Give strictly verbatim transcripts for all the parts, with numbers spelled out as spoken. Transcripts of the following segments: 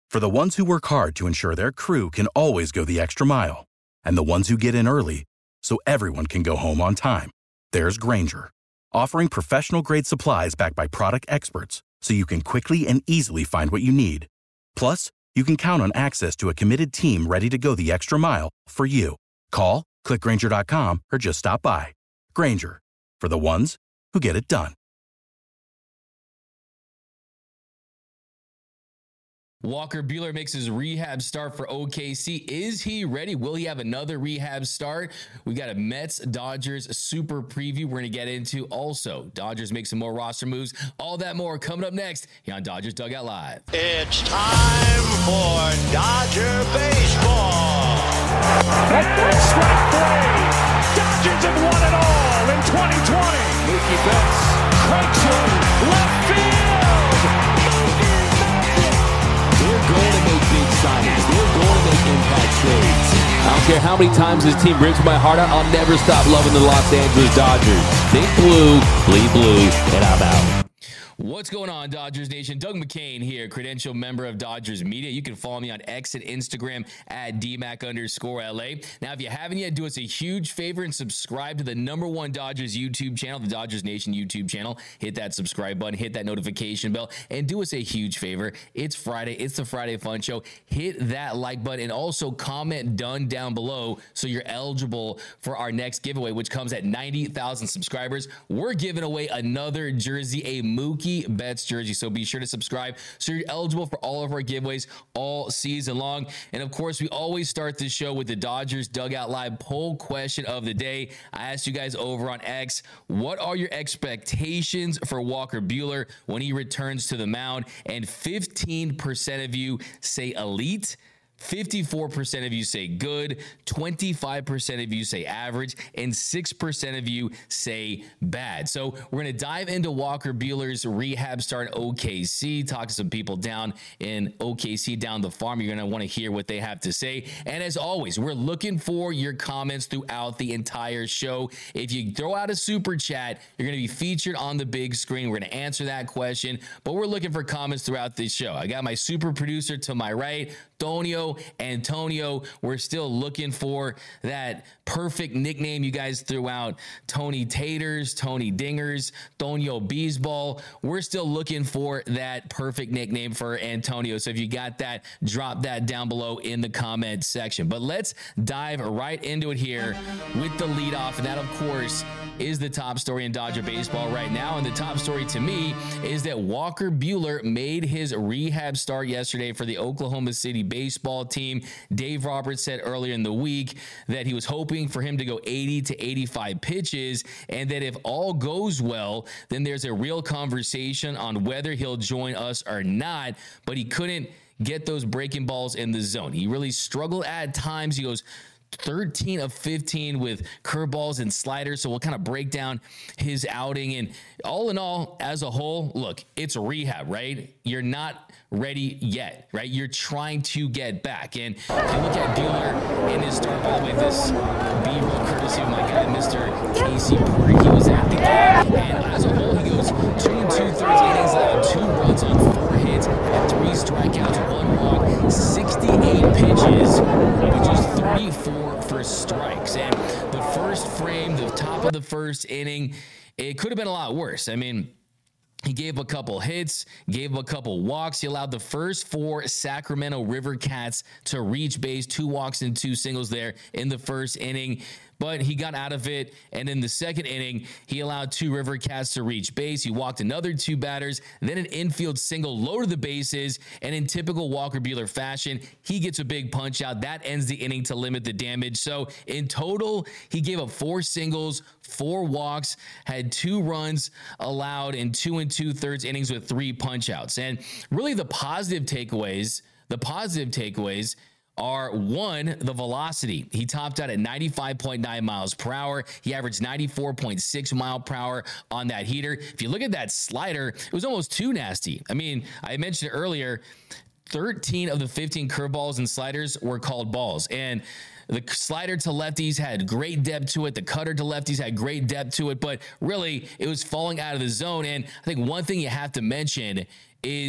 For the ones who work hard to ensure their crew can always go the extra mile, and the ones who get in early so everyone can go home on time, there's Grainger, offering professional-grade supplies backed by product experts so you can quickly and easily find what you need. Plus, you can count on access to a committed team ready to go the extra mile for you. Call, click Grainger dot com, or just stop by. Grainger, for the ones who get it done. Walker Buehler makes his rehab start for O K C. Is he ready? Will he have another rehab start? We got a Mets-Dodgers super preview we're going to get into. Also, Dodgers make some more roster moves. All that more coming up next here on Dodgers Dugout Live. It's time for Dodger baseball. Strike three. Dodgers have won it all in twenty twenty. Mookie Betts cranks one left field. They're going to make big signings. They're going to make impact trades. I don't care how many times this team rips my heart out. I'll never stop loving the Los Angeles Dodgers. Think blue, bleed blue, and I'm out. What's going on, Dodgers Nation? Doug McCain here, credential member of Dodgers Media. You can follow me on X and Instagram at DMAC underscore LA. Now, if you haven't yet, do us a huge favor and subscribe to the number one Dodgers YouTube channel, the Dodgers Nation YouTube channel. Hit that subscribe button, hit that notification bell, and do us a huge favor. It's Friday. It's the Friday Fun Show. Hit that like button and also comment done down below so you're eligible for our next giveaway, which comes at ninety thousand subscribers. We're giving away another jersey, a Mookie Betts jersey, so be sure to subscribe so you're eligible for all of our giveaways all season long. And of course, we always start this show with the Dodgers Dugout Live poll question of the day. I asked you guys over on X, what are your expectations for Walker Buehler when he returns to the mound? And fifteen percent of you say elite, fifty-four percent of you say good, twenty-five percent of you say average, and six percent of you say bad. So we're going to dive into Walker Buehler's rehab start in O K C, talk to some people down in O K C, down the farm. You're going to want to hear what they have to say. And as always, we're looking for your comments throughout the entire show. If you throw out a super chat, you're going to be featured on the big screen. We're going to answer that question, but we're looking for comments throughout the show. I got my super producer to my right, Tonio, Antonio. We're still looking for that perfect nickname you guys threw out. Tony Taters, Tony Dingers, Tonio Beesball. We're still looking for that perfect nickname for Antonio. So if you got that, drop that down below in the comment section. But let's dive right into it here with the leadoff. And that, of course, is the top story in Dodger baseball right now. And the top story to me is that Walker Buehler made his rehab start yesterday for the Oklahoma City baseball team. Dave Roberts said earlier in the week that he was hoping for him to go eighty to eighty-five pitches, and that if all goes well, then there's a real conversation on whether he'll join us or not, but he couldn't get those breaking balls in the zone. He really struggled at times. He goes thirteen of fifteen with curveballs and sliders. So we'll kind of break down his outing. And all in all, as a whole, look, it's a rehab, right? You're not ready yet, right? You're trying to get back. And if you look at Buehler in his start, by the way, this B-roll courtesy of my guy, Mister Casey Porter. He was at the game, and as a whole, he goes two and two-thirds innings, allowed two runs on four hits, had three strikeouts, one walk, sixty-eight pitches, which is three four for strikes. And the first frame, the top of the first inning, it could have been a lot worse. I mean, he gave a couple hits, gave a couple walks. He allowed the first four Sacramento River Cats to reach base, two walks and two singles there in the first inning. But he got out of it, and in the second inning, he allowed two River Cats to reach base. He walked another two batters, then an infield single, loaded the bases, and in typical Walker Buehler fashion, he gets a big punch out. That ends the inning to limit the damage. So in total, he gave up four singles, four walks, had two runs allowed in two and two-thirds innings with three punch-outs. And really the positive takeaways, the positive takeaways are, one, the velocity. He topped out at ninety-five point nine miles per hour. He averaged ninety-four point six mile per hour on that heater. If you look at that slider, it was almost too nasty. I mean, I mentioned earlier, thirteen of the fifteen curveballs and sliders were called balls. And the slider to lefties had great depth to it. The cutter to lefties had great depth to it. But really, it was falling out of the zone. And I think one thing you have to mention is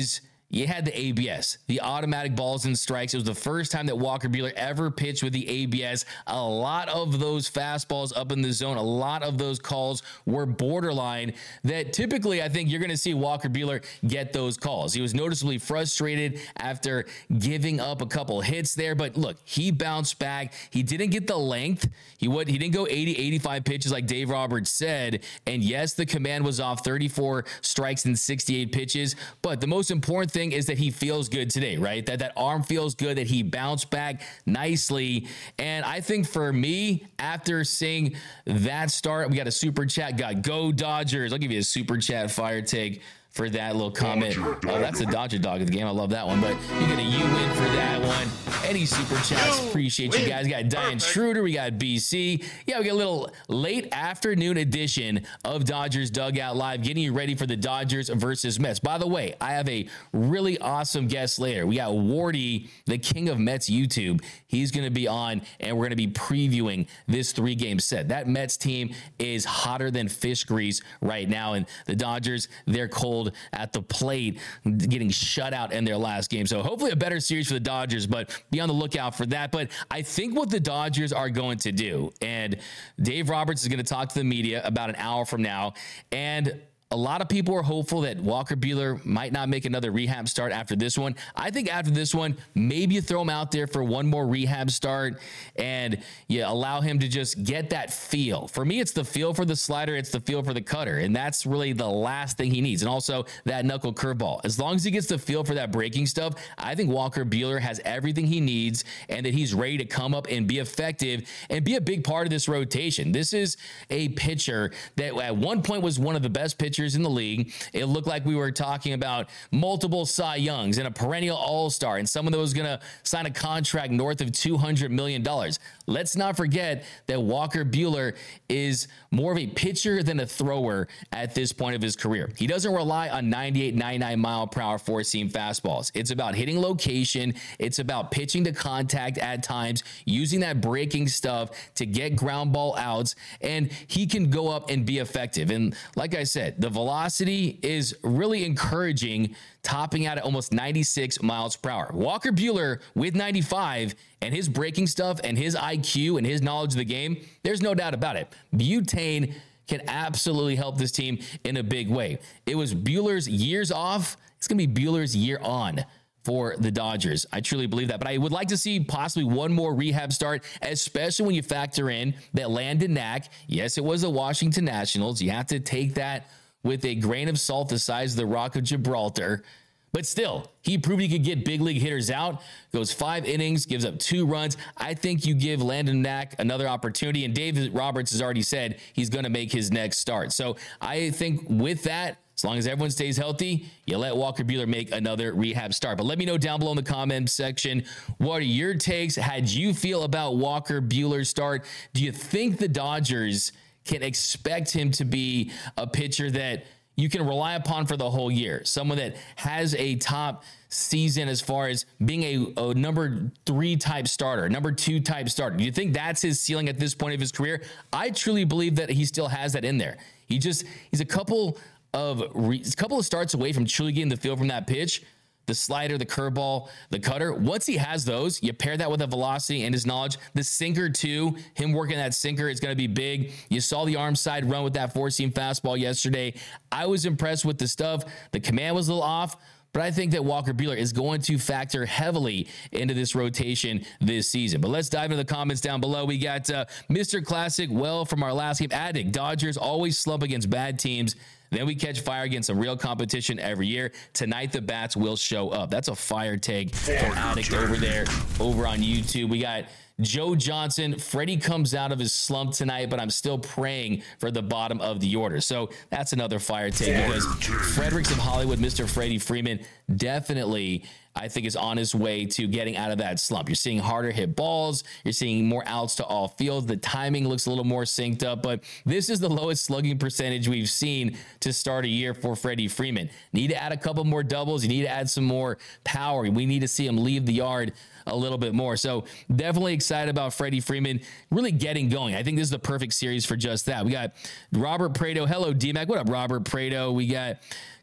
you had the A B S, the automatic balls and strikes. It was the first time that Walker Buehler ever pitched with the A B S. A lot of those fastballs up in the zone, a lot of those calls were borderline that typically I think you're going to see Walker Buehler get those calls. He was noticeably frustrated after giving up a couple hits there, but look, he bounced back. He didn't get the length. He would, he didn't go eighty, eighty-five pitches like Dave Roberts said. And yes, the command was off thirty-four strikes and sixty-eight pitches, but the most important thing is that he feels good today, right? That that arm feels good, that he bounced back nicely. And I think for me, after seeing that start, we got a super chat, got Go Dodgers. I'll give you a super chat fire take for that little comment. Oh, that's a Dodger dog of the game. I love that one, but you get a U win for that one. Any super chats, appreciate you guys. We got Diane Schroeder, we got B C. Yeah, we got a little late afternoon edition of Dodgers Dugout Live, getting you ready for the Dodgers versus Mets. By the way, I have a really awesome guest later. We got Wardy, the king of Mets YouTube. He's going to be on, and we're going to be previewing this three-game set. That Mets team is hotter than fish grease right now, and the Dodgers, they're cold at the plate, getting shut out in their last game. So hopefully a better series for the Dodgers, but be on the lookout for that. But I think what the Dodgers are going to do, and Dave Roberts is going to talk to the media about an hour from now, and a lot of people are hopeful that Walker Buehler might not make another rehab start after this one. I think after this one, maybe you throw him out there for one more rehab start and you allow him to just get that feel. For me, it's the feel for the slider. It's the feel for the cutter. And that's really the last thing he needs. And also that knuckle curveball. As long as he gets the feel for that breaking stuff, I think Walker Buehler has everything he needs and that he's ready to come up and be effective and be a big part of this rotation. This is a pitcher that at one point was one of the best pitchers in the league. It looked like we were talking about multiple Cy Youngs and a perennial all-star and someone that was going to sign a contract north of two hundred million dollars. Let's not forget that Walker Buehler is more of a pitcher than a thrower at this point of his career. He doesn't rely on ninety-eight, ninety-nine mile per hour four-seam fastballs. It's about hitting location. It's about pitching to contact at times, using that breaking stuff to get ground ball outs, and he can go up and be effective. And like I said, the velocity is really encouraging, topping out at almost ninety-six miles per hour. Walker Buehler with ninety-five and his breaking stuff and his I Q and his knowledge of the game, there's no doubt about it. Butane can absolutely help this team in a big way. It was Buehler's years off. It's going to be Buehler's year on for the Dodgers. I truly believe that. But I would like to see possibly one more rehab start, especially when you factor in that Landon Knack, yes, it was the Washington Nationals. You have to take that with a grain of salt the size of the Rock of Gibraltar. But still, he proved he could get big league hitters out, goes five innings, gives up two runs. I think you give Landon Knack another opportunity, and Dave Roberts has already said he's going to make his next start. So I think with that, as long as everyone stays healthy, you let Walker Buehler make another rehab start. But let me know down below in the comment section, what are your takes? How'd you feel about Walker Buehler's start? Do you think the Dodgers can expect him to be a pitcher that you can rely upon for the whole year? Someone that has a top season as far as being a, a number three type starter, number two type starter. Do you think that's his ceiling at this point of his career? I truly believe that he still has that in there. He just, he's a couple of, re, a couple of starts away from truly getting the feel from that pitch. The slider, the curveball, the cutter. Once he has those, you pair that with a velocity and his knowledge. The sinker too, him working that sinker is going to be big. You saw the arm side run with that four-seam fastball yesterday. I was impressed with the stuff. The command was a little off, but I think that Walker Buehler is going to factor heavily into this rotation this season. But let's dive into the comments down below. We got uh, Mister Classic, well, from our last game, Addict. Dodgers always slump against bad teams. Then we catch fire against some real competition every year. Tonight, the bats will show up. That's a fire take from Addict over there, over on YouTube. We got Joe Johnson. Freddie comes out of his slump tonight, but I'm still praying for the bottom of the order. So that's another fire take because Fredericks of Hollywood, Mister Freddie Freeman, definitely, I think, is on his way to getting out of that slump. You're seeing harder hit balls. You're seeing more outs to all fields. The timing looks a little more synced up, but this is the lowest slugging percentage we've seen to start a year for Freddie Freeman. Need to add a couple more doubles. You need to add some more power. We need to see him leave the yard a little bit more. So definitely excited about Freddie Freeman really getting going. I think this is the perfect series for just that. We got Robert Prado. Hello, D-Mac. What up, Robert Prado? We got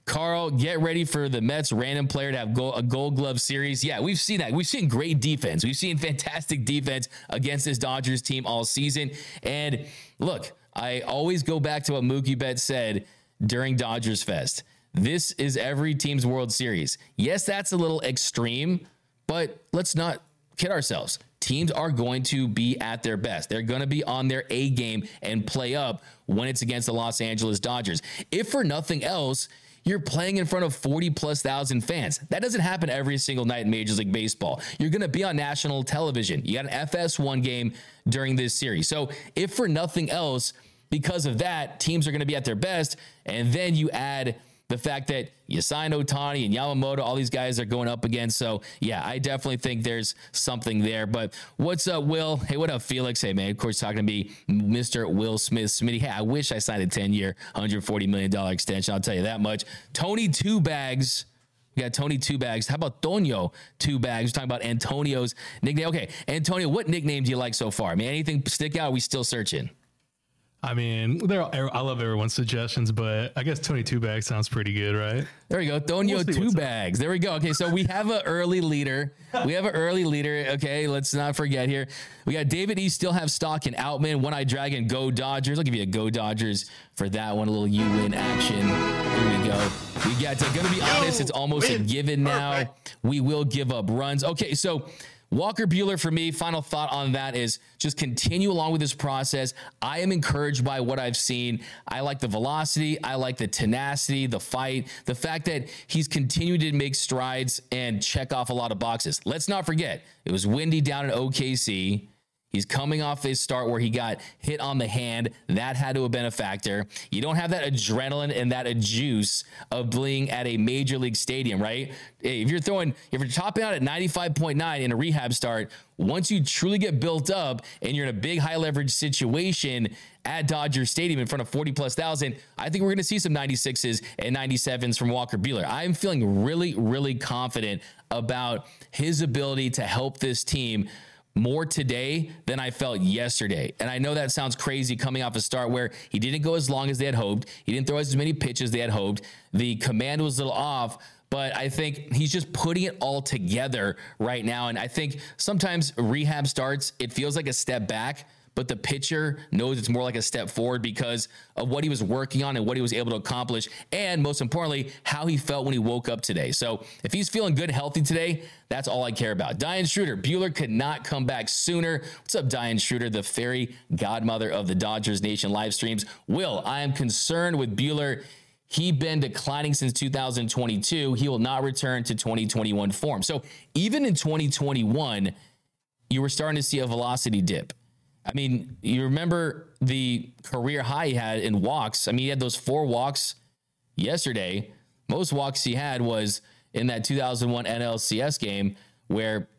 Carl, get ready for the Mets random player to have go- a Gold Glove series. Yeah, we've seen that. We've seen great defense. We've seen fantastic defense against this Dodgers team all season. And look, I always go back to what Mookie Betts said during Dodgers Fest. This is every team's World Series. Yes, that's a little extreme, but let's not kid ourselves. Teams are going to be at their best. They're going to be on their A game and play up when it's against the Los Angeles Dodgers. If for nothing else, you're playing in front of forty plus thousand fans. That doesn't happen every single night in Major League Baseball. You're going to be on national television. You got an F S one game during this series. So if for nothing else, because of that, teams are going to be at their best. And then you add the fact that you signed Ohtani and Yamamoto, all these guys are going up against. So, yeah, I definitely think there's something there. But what's up, Will? Hey, what up, Felix? Hey, man, of course, talking to me, Mister Will Smith. Smitty, hey, I wish I signed a ten-year, one hundred forty million dollars extension. I'll tell you that much. Tony Two Bags. We got Tony Two Bags. How about Tonio Two Bags? We're talking about Antonio's nickname. Okay, Antonio, what nickname do you like so far? I mean, anything stick out? Are we still searching? I mean, there. I love everyone's suggestions, but I guess Tony Two Bags sounds pretty good, right? There we go. Tonio we'll Two Bags. Up. There we go. Okay, so we have an early leader. We have an early leader. Okay, let's not forget here. We got David E. Still have stock in Outman. One Eye Dragon. Go Dodgers. I'll give you a Go Dodgers for that one. A little you win action. Here we go. We got to, gonna be honest, it's almost a given now. We will give up runs. Okay, so Walker Buehler for me, final thought on that is just continue along with this process. I am encouraged by what I've seen. I like the velocity. I like the tenacity, the fight, the fact that he's continued to make strides and check off a lot of boxes. Let's not forget, it was windy down in O K C. He's coming off his start where he got hit on the hand. That had to have been a factor. You don't have that adrenaline and that juice of being at a major league stadium, right? If you're throwing, if you're topping out at ninety-five point nine in a rehab start, once you truly get built up and you're in a big high leverage situation at Dodger Stadium in front of forty plus thousand, I think we're going to see some ninety-sixes and ninety-sevens from Walker Buehler. I'm feeling really, really confident about his ability to help this team more today than I felt yesterday. And I know that sounds crazy coming off a start where he didn't go as long as they had hoped. He didn't throw as many pitches as they had hoped. The command was a little off, but I think he's just putting it all together right now. And I think sometimes rehab starts, it feels like a step back, but the pitcher knows it's more like a step forward because of what he was working on and what he was able to accomplish. And most importantly, how he felt when he woke up today. So if he's feeling good, healthy today, that's all I care about. Diane Schroeder, Buehler could not come back sooner. What's up, Diane Schroeder, the fairy godmother of the Dodgers Nation live streams? Will, I am concerned with Buehler. He's been declining since two thousand twenty-two. He will not return to twenty twenty-one form. So even in twenty twenty-one, you were starting to see a velocity dip. I mean, you remember the career high he had in walks. I mean, he had those four walks yesterday. Most walks he had was in that two thousand one N L C S game where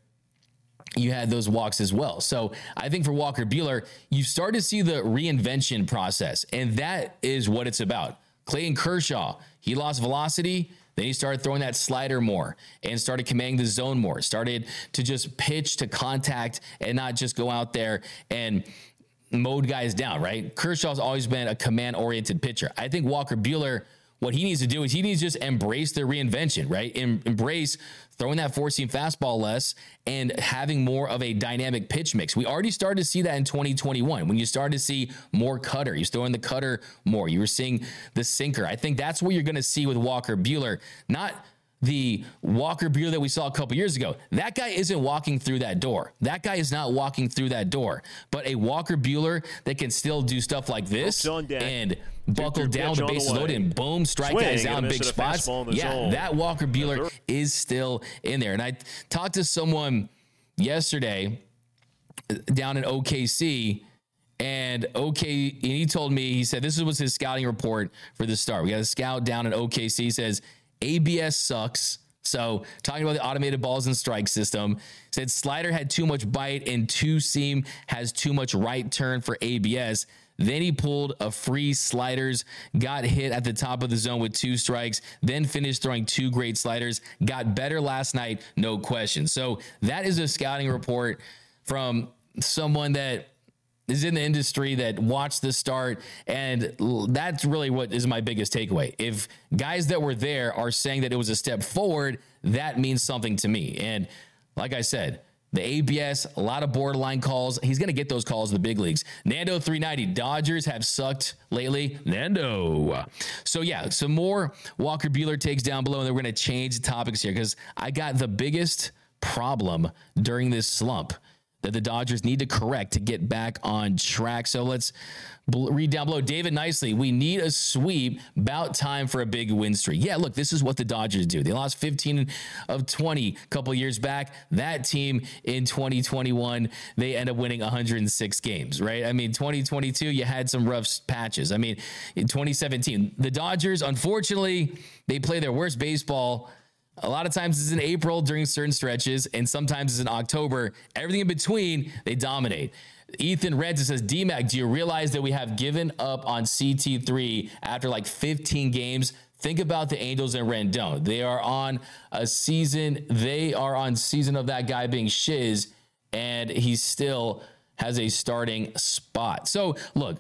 you had those walks as well. So I think for Walker Buehler, you start to see the reinvention process, and that is what it's about. Clayton Kershaw, he lost velocity. Then he started throwing that slider more and started commanding the zone more, started to just pitch to contact and not just go out there and mowed guys down, right? Kershaw's always been a command-oriented pitcher. I think Walker Buehler, what he needs to do is he needs to just embrace the reinvention, right? Em- embrace throwing that four-seam fastball less and having more of a dynamic pitch mix. We already started to see that in twenty twenty-one when you started to see more cutter. You're throwing the cutter more. You were seeing the sinker. I think that's what you're going to see with Walker Buehler, not the Walker Buehler that we saw a couple years ago. That guy isn't walking through that door. That guy is not walking through that door. But a Walker Buehler that can still do stuff like this and buckle down, the bases loaded, and boom, strike guys out in big spots. Yeah, zone. That Walker Buehler is still in there. And I talked to someone yesterday down in O K C, and OK, and he told me, he said, this was his scouting report for the start. We got a scout down in O K C. He says, A B S sucks. So talking about the automated balls and strike system, said slider had too much bite and two seam has too much right turn for A B S. Then he pulled a free sliders, got hit at the top of the zone with two strikes, then finished throwing two great sliders, got better last night, no question. So that is a scouting report from someone that is in the industry that watched the start, and that's really what is my biggest takeaway. If guys that were there are saying that it was a step forward, that means something to me. And like I said, the A B S, a lot of borderline calls. He's going to get those calls in the big leagues. Nando three ninety, Dodgers have sucked lately. Nando. So yeah, some more Walker Buehler takes down below, and then we're going to change topics here because I got the biggest problem during this slump that the Dodgers need to correct to get back on track. So let's bl- read down below. David Nicely, we need a sweep. About time for a big win streak. Yeah, look, this is what the Dodgers do. They lost fifteen of twenty a couple years back. That team in twenty twenty-one, they end up winning one hundred six games, right? I mean, twenty twenty-two, you had some rough patches. I mean, in twenty seventeen, the Dodgers, unfortunately, they play their worst baseball. A lot of times it's in April during certain stretches, and sometimes it's in October. Everything in between, they dominate. Ethan Renton says, D-Mac, do you realize that we have given up on C T three after like fifteen games? Think about the Angels and Rendon. They are on a season. They are on season of that guy being Shiz, and he still has a starting spot. So, look,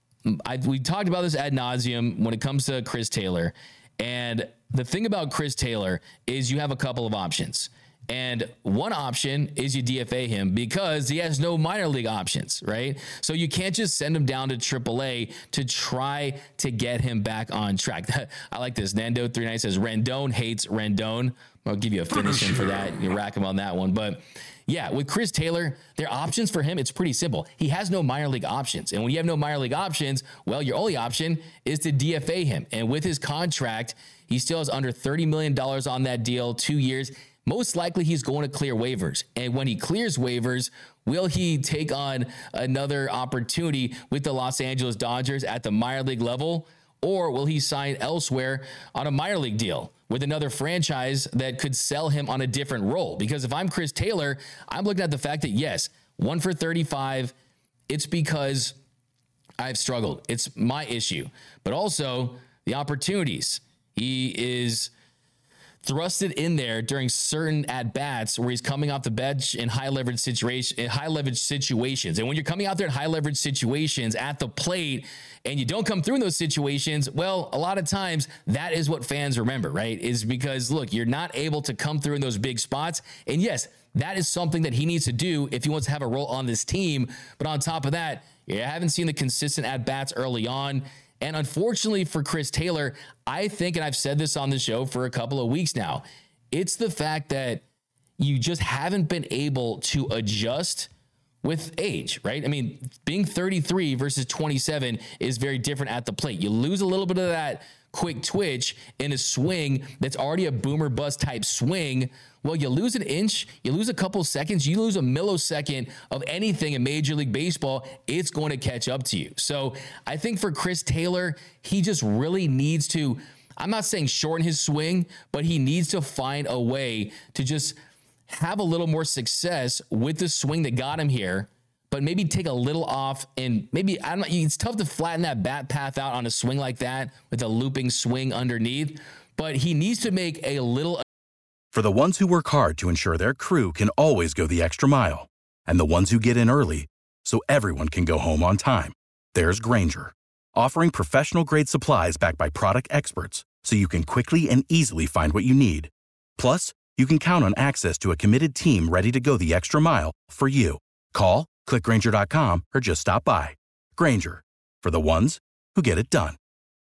I, we talked about this ad nauseum when it comes to Chris Taylor, and the thing about Chris Taylor is you have a couple of options. And one option is you D F A him because he has no minor league options, right? So you can't just send him down to triple A to try to get him back on track. I like this. Nando three ninety says, Rendon hates Rendon. I'll give you a finish in for that. You rack him on that one. But yeah, with Chris Taylor, their options for him, it's pretty simple. He has no minor league options. And when you have no minor league options, well, your only option is to D F A him. And with his contract, he still has under thirty million dollars on that deal, two years. Most likely he's going to clear waivers. And when he clears waivers, will he take on another opportunity with the Los Angeles Dodgers at the minor league level? Or will he sign elsewhere on a minor league deal with another franchise that could sell him on a different role? Because if I'm Chris Taylor, I'm looking at the fact that, yes, one for thirty-five, it's because I've struggled. It's my issue. But also the opportunities. He is thrusted in there during certain at-bats where he's coming off the bench in high leverage situation, in high leverage situations. And when you're coming out there in high leverage situations at the plate and you don't come through in those situations, well, a lot of times that is what fans remember, right? Is because, look, you're not able to come through in those big spots. And yes, that is something that he needs to do if he wants to have a role on this team. But on top of that, you haven't seen the consistent at-bats early on. And unfortunately for Chris Taylor, I think, and I've said this on the show for a couple of weeks now, it's the fact that you just haven't been able to adjust with age, right? I mean, being thirty-three versus twenty-seven is very different at the plate. You lose a little bit of that quick twitch in a swing that's already a boomer bust type swing. Well, you lose an inch, you lose a couple seconds, you lose a millisecond of anything in Major League Baseball, it's going to catch up to you. So I think for Chris Taylor, he just really needs to, I'm not saying shorten his swing, but he needs to find a way to just have a little more success with the swing that got him here, but maybe take a little off and maybe, I don't know, it's tough to flatten that bat path out on a swing like that with a looping swing underneath, but he needs to make a little. For the ones who work hard to ensure their crew can always go the extra mile, and the ones who get in early so everyone can go home on time, there's Grainger, offering professional-grade supplies backed by product experts so you can quickly and easily find what you need. Plus, you can count on access to a committed team ready to go the extra mile for you. Call, click Grainger dot com, or just stop by. Grainger, for the ones who get it done.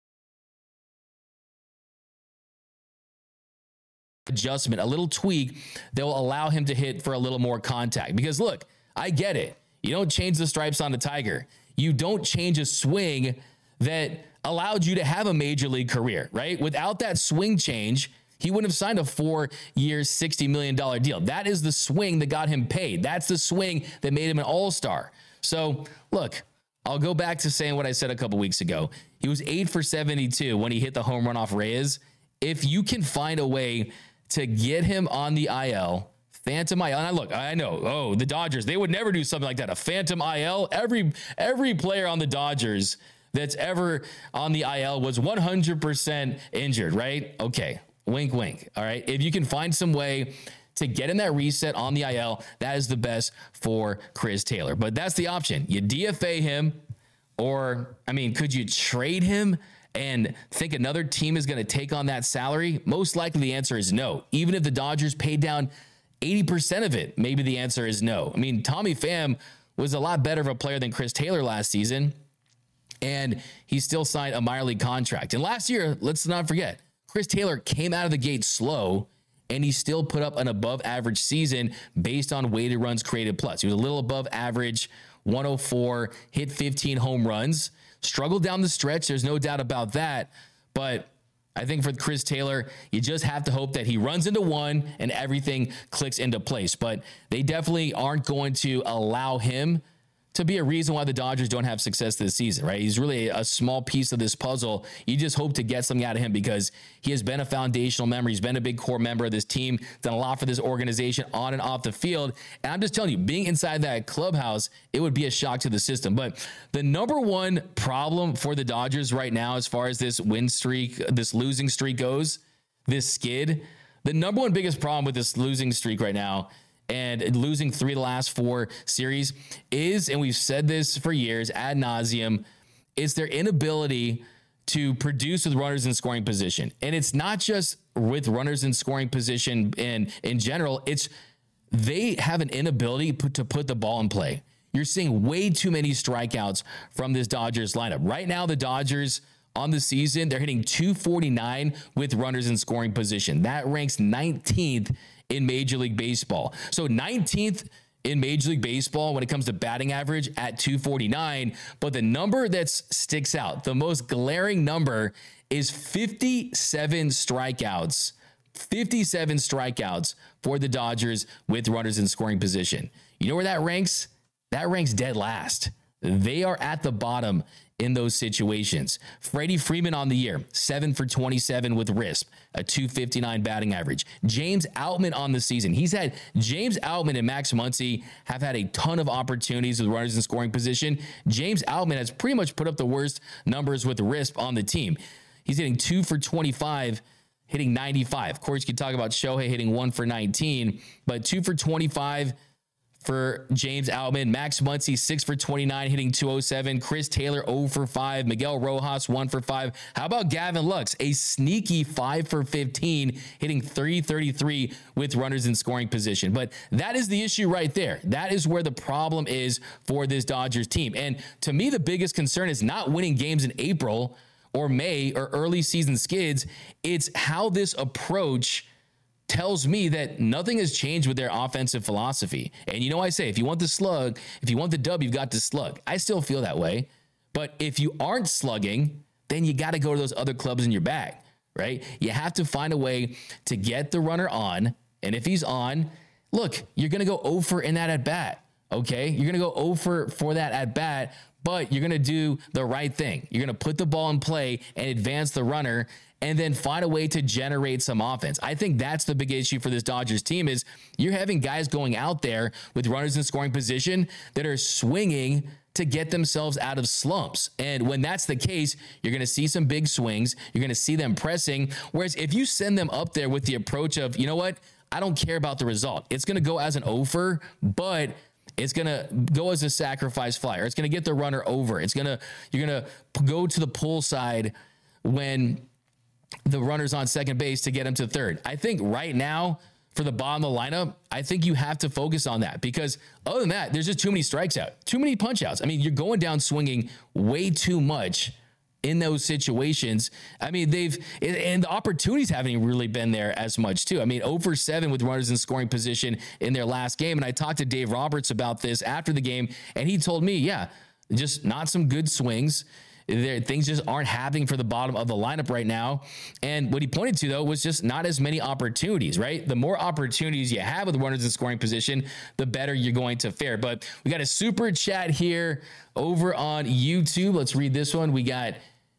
Adjustment, a little tweak that will allow him to hit for a little more contact. Because look, I get it. You don't change the stripes on the Tiger. You don't change a swing that allowed you to have a major league career, right? Without that swing change, he wouldn't have signed a four-year, sixty million dollars deal. That is the swing that got him paid. That's the swing that made him an all-star. So look, I'll go back to saying what I said a couple weeks ago. He was eight for seventy-two when he hit the home run off Reyes. If you can find a way to get him on the I L, phantom I L. And I look, I know, oh, the Dodgers, they would never do something like that. A phantom I L. Every every player on the Dodgers that's ever on the I L was one hundred percent injured, right? Okay, wink, wink. All right, if you can find some way to get in that reset on the I L, that is the best for Chris Taylor. But that's the option. You D F A him, or, I mean, could you trade him and think another team is going to take on that salary? Most likely the answer is no. Even if the Dodgers paid down eighty percent of it, maybe the answer is no. I mean, Tommy Pham was a lot better of a player than Chris Taylor last season, and he still signed a minor league contract. And last year, let's not forget, Chris Taylor came out of the gate slow, and he still put up an above average season based on weighted runs created plus. He was a little above average, one oh four, hit fifteen home runs, struggled down the stretch. There's no doubt about that. But I think for Chris Taylor, you just have to hope that he runs into one and everything clicks into place. But they definitely aren't going to allow him to be a reason why the Dodgers don't have success this season, right? He's really a small piece of this puzzle. You just hope to get something out of him because he has been a foundational member. He's been a big core member of this team, done a lot for this organization on and off the field. And I'm just telling you, being inside that clubhouse, it would be a shock to the system. But the number one problem for the Dodgers right now, as far as this win streak, this losing streak goes, this skid, the number one biggest problem with this losing streak right now and losing three of the last four series is, and we've said this for years ad nauseum, it's their inability to produce with runners in scoring position. And it's not just with runners in scoring position in, in general, it's they have an inability to put the ball in play. You're seeing way too many strikeouts from this Dodgers lineup. Right now, the Dodgers on the season, they're hitting two forty-nine with runners in scoring position. That ranks nineteenth in Major League Baseball. So nineteenth in Major League Baseball when it comes to batting average at two forty-nine. But the number that sticks out, the most glaring number, is fifty-seven strikeouts. fifty-seven strikeouts for the Dodgers with runners in scoring position. You know where that ranks? That ranks dead last. They are at the bottom in those situations. Freddie Freeman on the year, seven for twenty-seven with R I S P, a two fifty-nine batting average. James Outman on the season. He's had James Outman and Max Muncy have had a ton of opportunities with runners in scoring position. James Outman has pretty much put up the worst numbers with R I S P on the team. He's hitting two for twenty-five, hitting ninety-five. Of course, you can talk about Shohei hitting one for nineteen, but two for twenty-five for James Outman. Max Muncy, six for twenty-nine, hitting two oh seven. Chris Taylor, oh for five. Miguel Rojas, one for five. How about Gavin Lux? A sneaky five for fifteen, hitting three thirty-three with runners in scoring position. But that is the issue right there. That is where the problem is for this Dodgers team. And to me, the biggest concern is not winning games in April or May or early season skids. It's how this approach tells me that nothing has changed with their offensive philosophy. And you know, I say, if you want the slug, if you want the dub, you've got to slug. I still feel that way. But if you aren't slugging, then you got to go to those other clubs in your bag, right? You have to find a way to get the runner on. And if he's on, look, you're going to go over in that at bat. Okay. You're going to go over for that at bat, but you're going to do the right thing. You're going to put the ball in play and advance the runner, and then find a way to generate some offense. I think that's the big issue for this Dodgers team is you're having guys going out there with runners in scoring position that are swinging to get themselves out of slumps. And when that's the case, you're going to see some big swings. You're going to see them pressing. Whereas if you send them up there with the approach of, you know what, I don't care about the result. It's going to go as an over, but it's going to go as a sacrifice fly, or it's going to get the runner over. It's going to, you're going to go to the pull side when the runner's on second base to get him to third. I think right now for the bottom of the lineup, I think you have to focus on that because other than that, there's just too many strikes out, too many punch outs. I mean, you're going down swinging way too much in those situations. I mean, they've, and the opportunities haven't really been there as much too. I mean, oh for seven with runners in scoring position in their last game. And I talked to Dave Roberts about this after the game, and he told me, yeah, just not some good swings. There, things just aren't happening for the bottom of the lineup right now. And what he pointed to, though, was just not as many opportunities, right? The more opportunities you have with runners in scoring position, the better you're going to fare. But we got a super chat here over on YouTube. Let's read this one. We got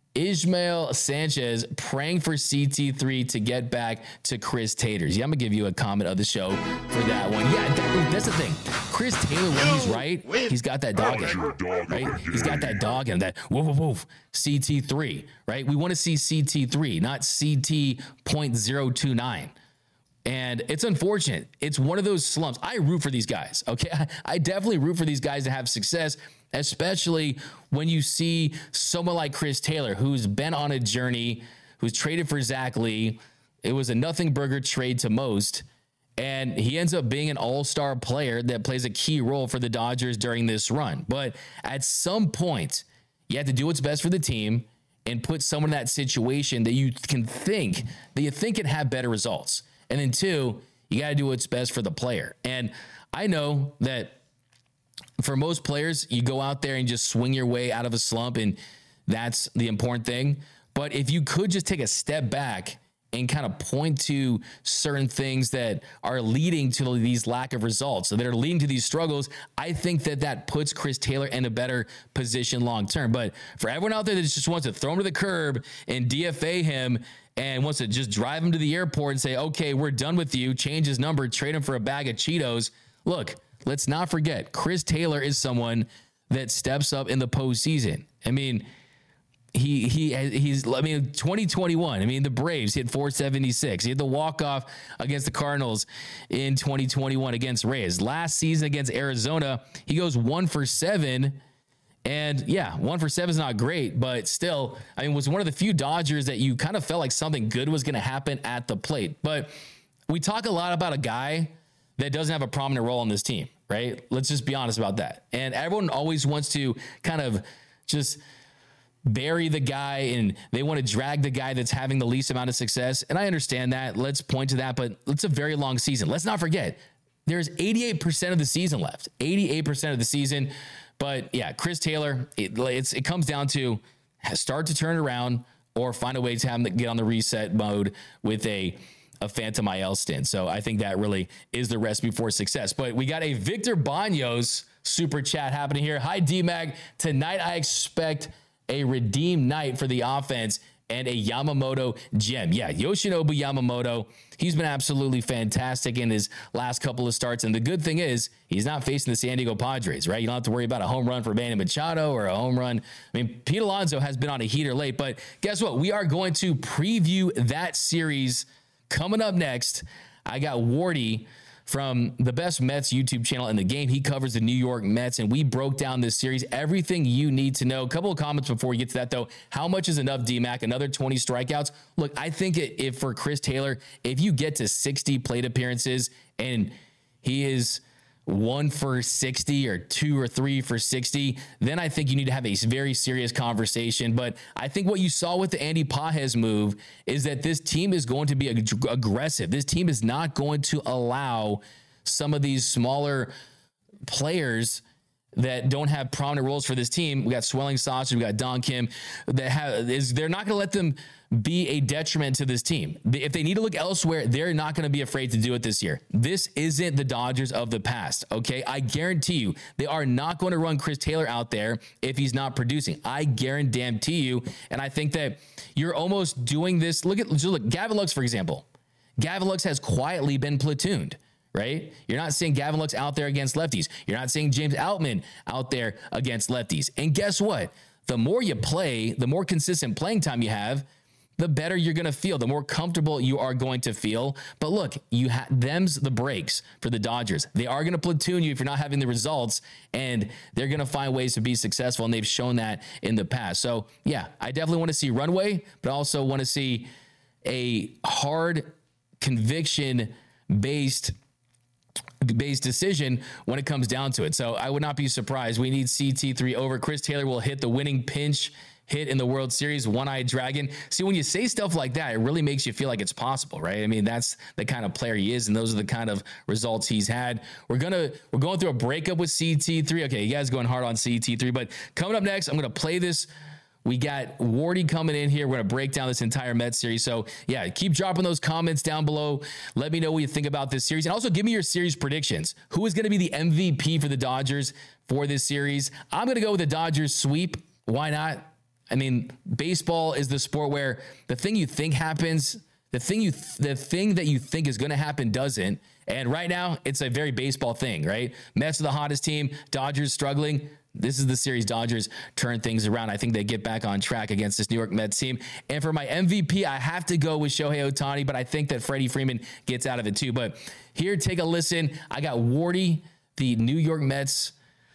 Ishmael Sanchez praying for C T three to get back to Chris Taters. Yeah, I'm going to give you a comment of the show for that one. Yeah, that, that's the thing. Chris Taylor, when he's right, he's got that dog in him, right? He's got that dog in him, that woof, woof, woof, C T three, right? We want to see C T three, not C T point zero two nine. And it's unfortunate. It's one of those slumps. I root for these guys, okay? I, I definitely root for these guys to have success, especially when you see someone like Chris Taylor, who's been on a journey, who's traded for Zach Lee. It was a nothing burger trade to most. And he ends up being an all-star player that plays a key role for the Dodgers during this run. But at some point, you have to do what's best for the team and put someone in that situation that you can think, that you think can have better results. And then two, you got to do what's best for the player. And I know that for most players, you go out there and just swing your way out of a slump, and that's the important thing. But if you could just take a step back and kind of point to certain things that are leading to these lack of results, so that are leading to these struggles, I think that that puts Chris Taylor in a better position long term. But for everyone out there that just wants to throw him to the curb and D F A him and wants to just drive him to the airport and say, okay, we're done with you, change his number, trade him for a bag of Cheetos. Look, let's not forget, Chris Taylor is someone that steps up in the postseason. I mean, He he he's I mean twenty twenty-one. I mean the Braves hit four seventy-six. He had the walk-off against the Cardinals in twenty twenty-one against Reyes. Last season against Arizona, he goes one for seven. And yeah, one for seven is not great, but still, I mean, was one of the few Dodgers that you kind of felt like something good was going to happen at the plate. But we talk a lot about a guy that doesn't have a prominent role on this team, right? Let's just be honest about that. And everyone always wants to kind of just bury the guy, and they want to drag the guy that's having the least amount of success. And I understand that. Let's point to that, but it's a very long season. Let's not forget, there's eighty-eight percent of the season left. eighty-eight percent of the season. But yeah, Chris Taylor, it, it's, it comes down to start to turn around or find a way to have him get on the reset mode with a a Phantom I L stint. So I think that really is the recipe for success. But we got a Victor Baños super chat happening here. Hi, D-Mag. Tonight I expect a redeemed night for the offense and a Yamamoto gem. Yeah, Yoshinobu Yamamoto, he's been absolutely fantastic in his last couple of starts. And the good thing is he's not facing the San Diego Padres, right? You don't have to worry about a home run for Manny Machado or a home run. I mean, Pete Alonso has been on a heater late, but guess what? We are going to preview that series coming up next. I got Wardy from the best Mets YouTube channel in the game. He covers the New York Mets, and we broke down this series. Everything you need to know. A couple of comments before we get to that, though. How much is enough, D-Mac? Another twenty strikeouts? Look, I think if for Chris Taylor, if you get to sixty plate appearances and he is one for sixty or two or three for sixty, then I think you need to have a very serious conversation. But I think what you saw with the Andy Pages move is that this team is going to be ag- aggressive. This team is not going to allow some of these smaller players that don't have prominent roles for this team. We got Swelling Sausage, we got Don Kim, that have, is they're not going to let them be a detriment to this team. If they need to look elsewhere, they're not going to be afraid to do it this year. This isn't the Dodgers of the past, okay? I guarantee you, they are not going to run Chris Taylor out there if he's not producing. I guarantee you, and I think that you're almost doing this. Look at just look, Gavin Lux, for example. Gavin Lux has quietly been platooned, right? You're not seeing Gavin Lux out there against lefties. You're not seeing James Outman out there against lefties. And guess what? The more you play, the more consistent playing time you have, the better you're going to feel, the more comfortable you are going to feel. But look, you ha- them's the breaks for the Dodgers. They are going to platoon you if you're not having the results, and they're going to find ways to be successful, and they've shown that in the past. So, yeah, I definitely want to see runway, but I also want to see a hard conviction-based based decision when it comes down to it. So I would not be surprised. We need C T three over. Chris Taylor will hit the winning pinch hit in the World Series, one-eyed dragon. See, when you say stuff like that, it really makes you feel like it's possible, right? I mean, that's the kind of player he is, and those are the kind of results he's had. We're gonna we're going through a breakup with C T three. Okay, you guys going hard on C T three, but coming up next, I'm gonna play this. We got Wardy coming in here. We're going to break down this entire Mets series. So, yeah, keep dropping those comments down below. Let me know what you think about this series. And also give me your series predictions. Who is going to be the M V P for the Dodgers for this series? I'm going to go with the Dodgers sweep. Why not? I mean, baseball is the sport where the thing you think happens, the thing you, th- the thing that you think is going to happen doesn't. And right now, it's a very baseball thing, right? Mets are the hottest team. Dodgers struggling. this is the series Dodgers turn things around. I think they get back on track against this New York Mets team. And for my M V P, I have to go with Shohei Ohtani, but I think that Freddie Freeman gets out of it too. But here, take a listen. I got Wardy, the New York Mets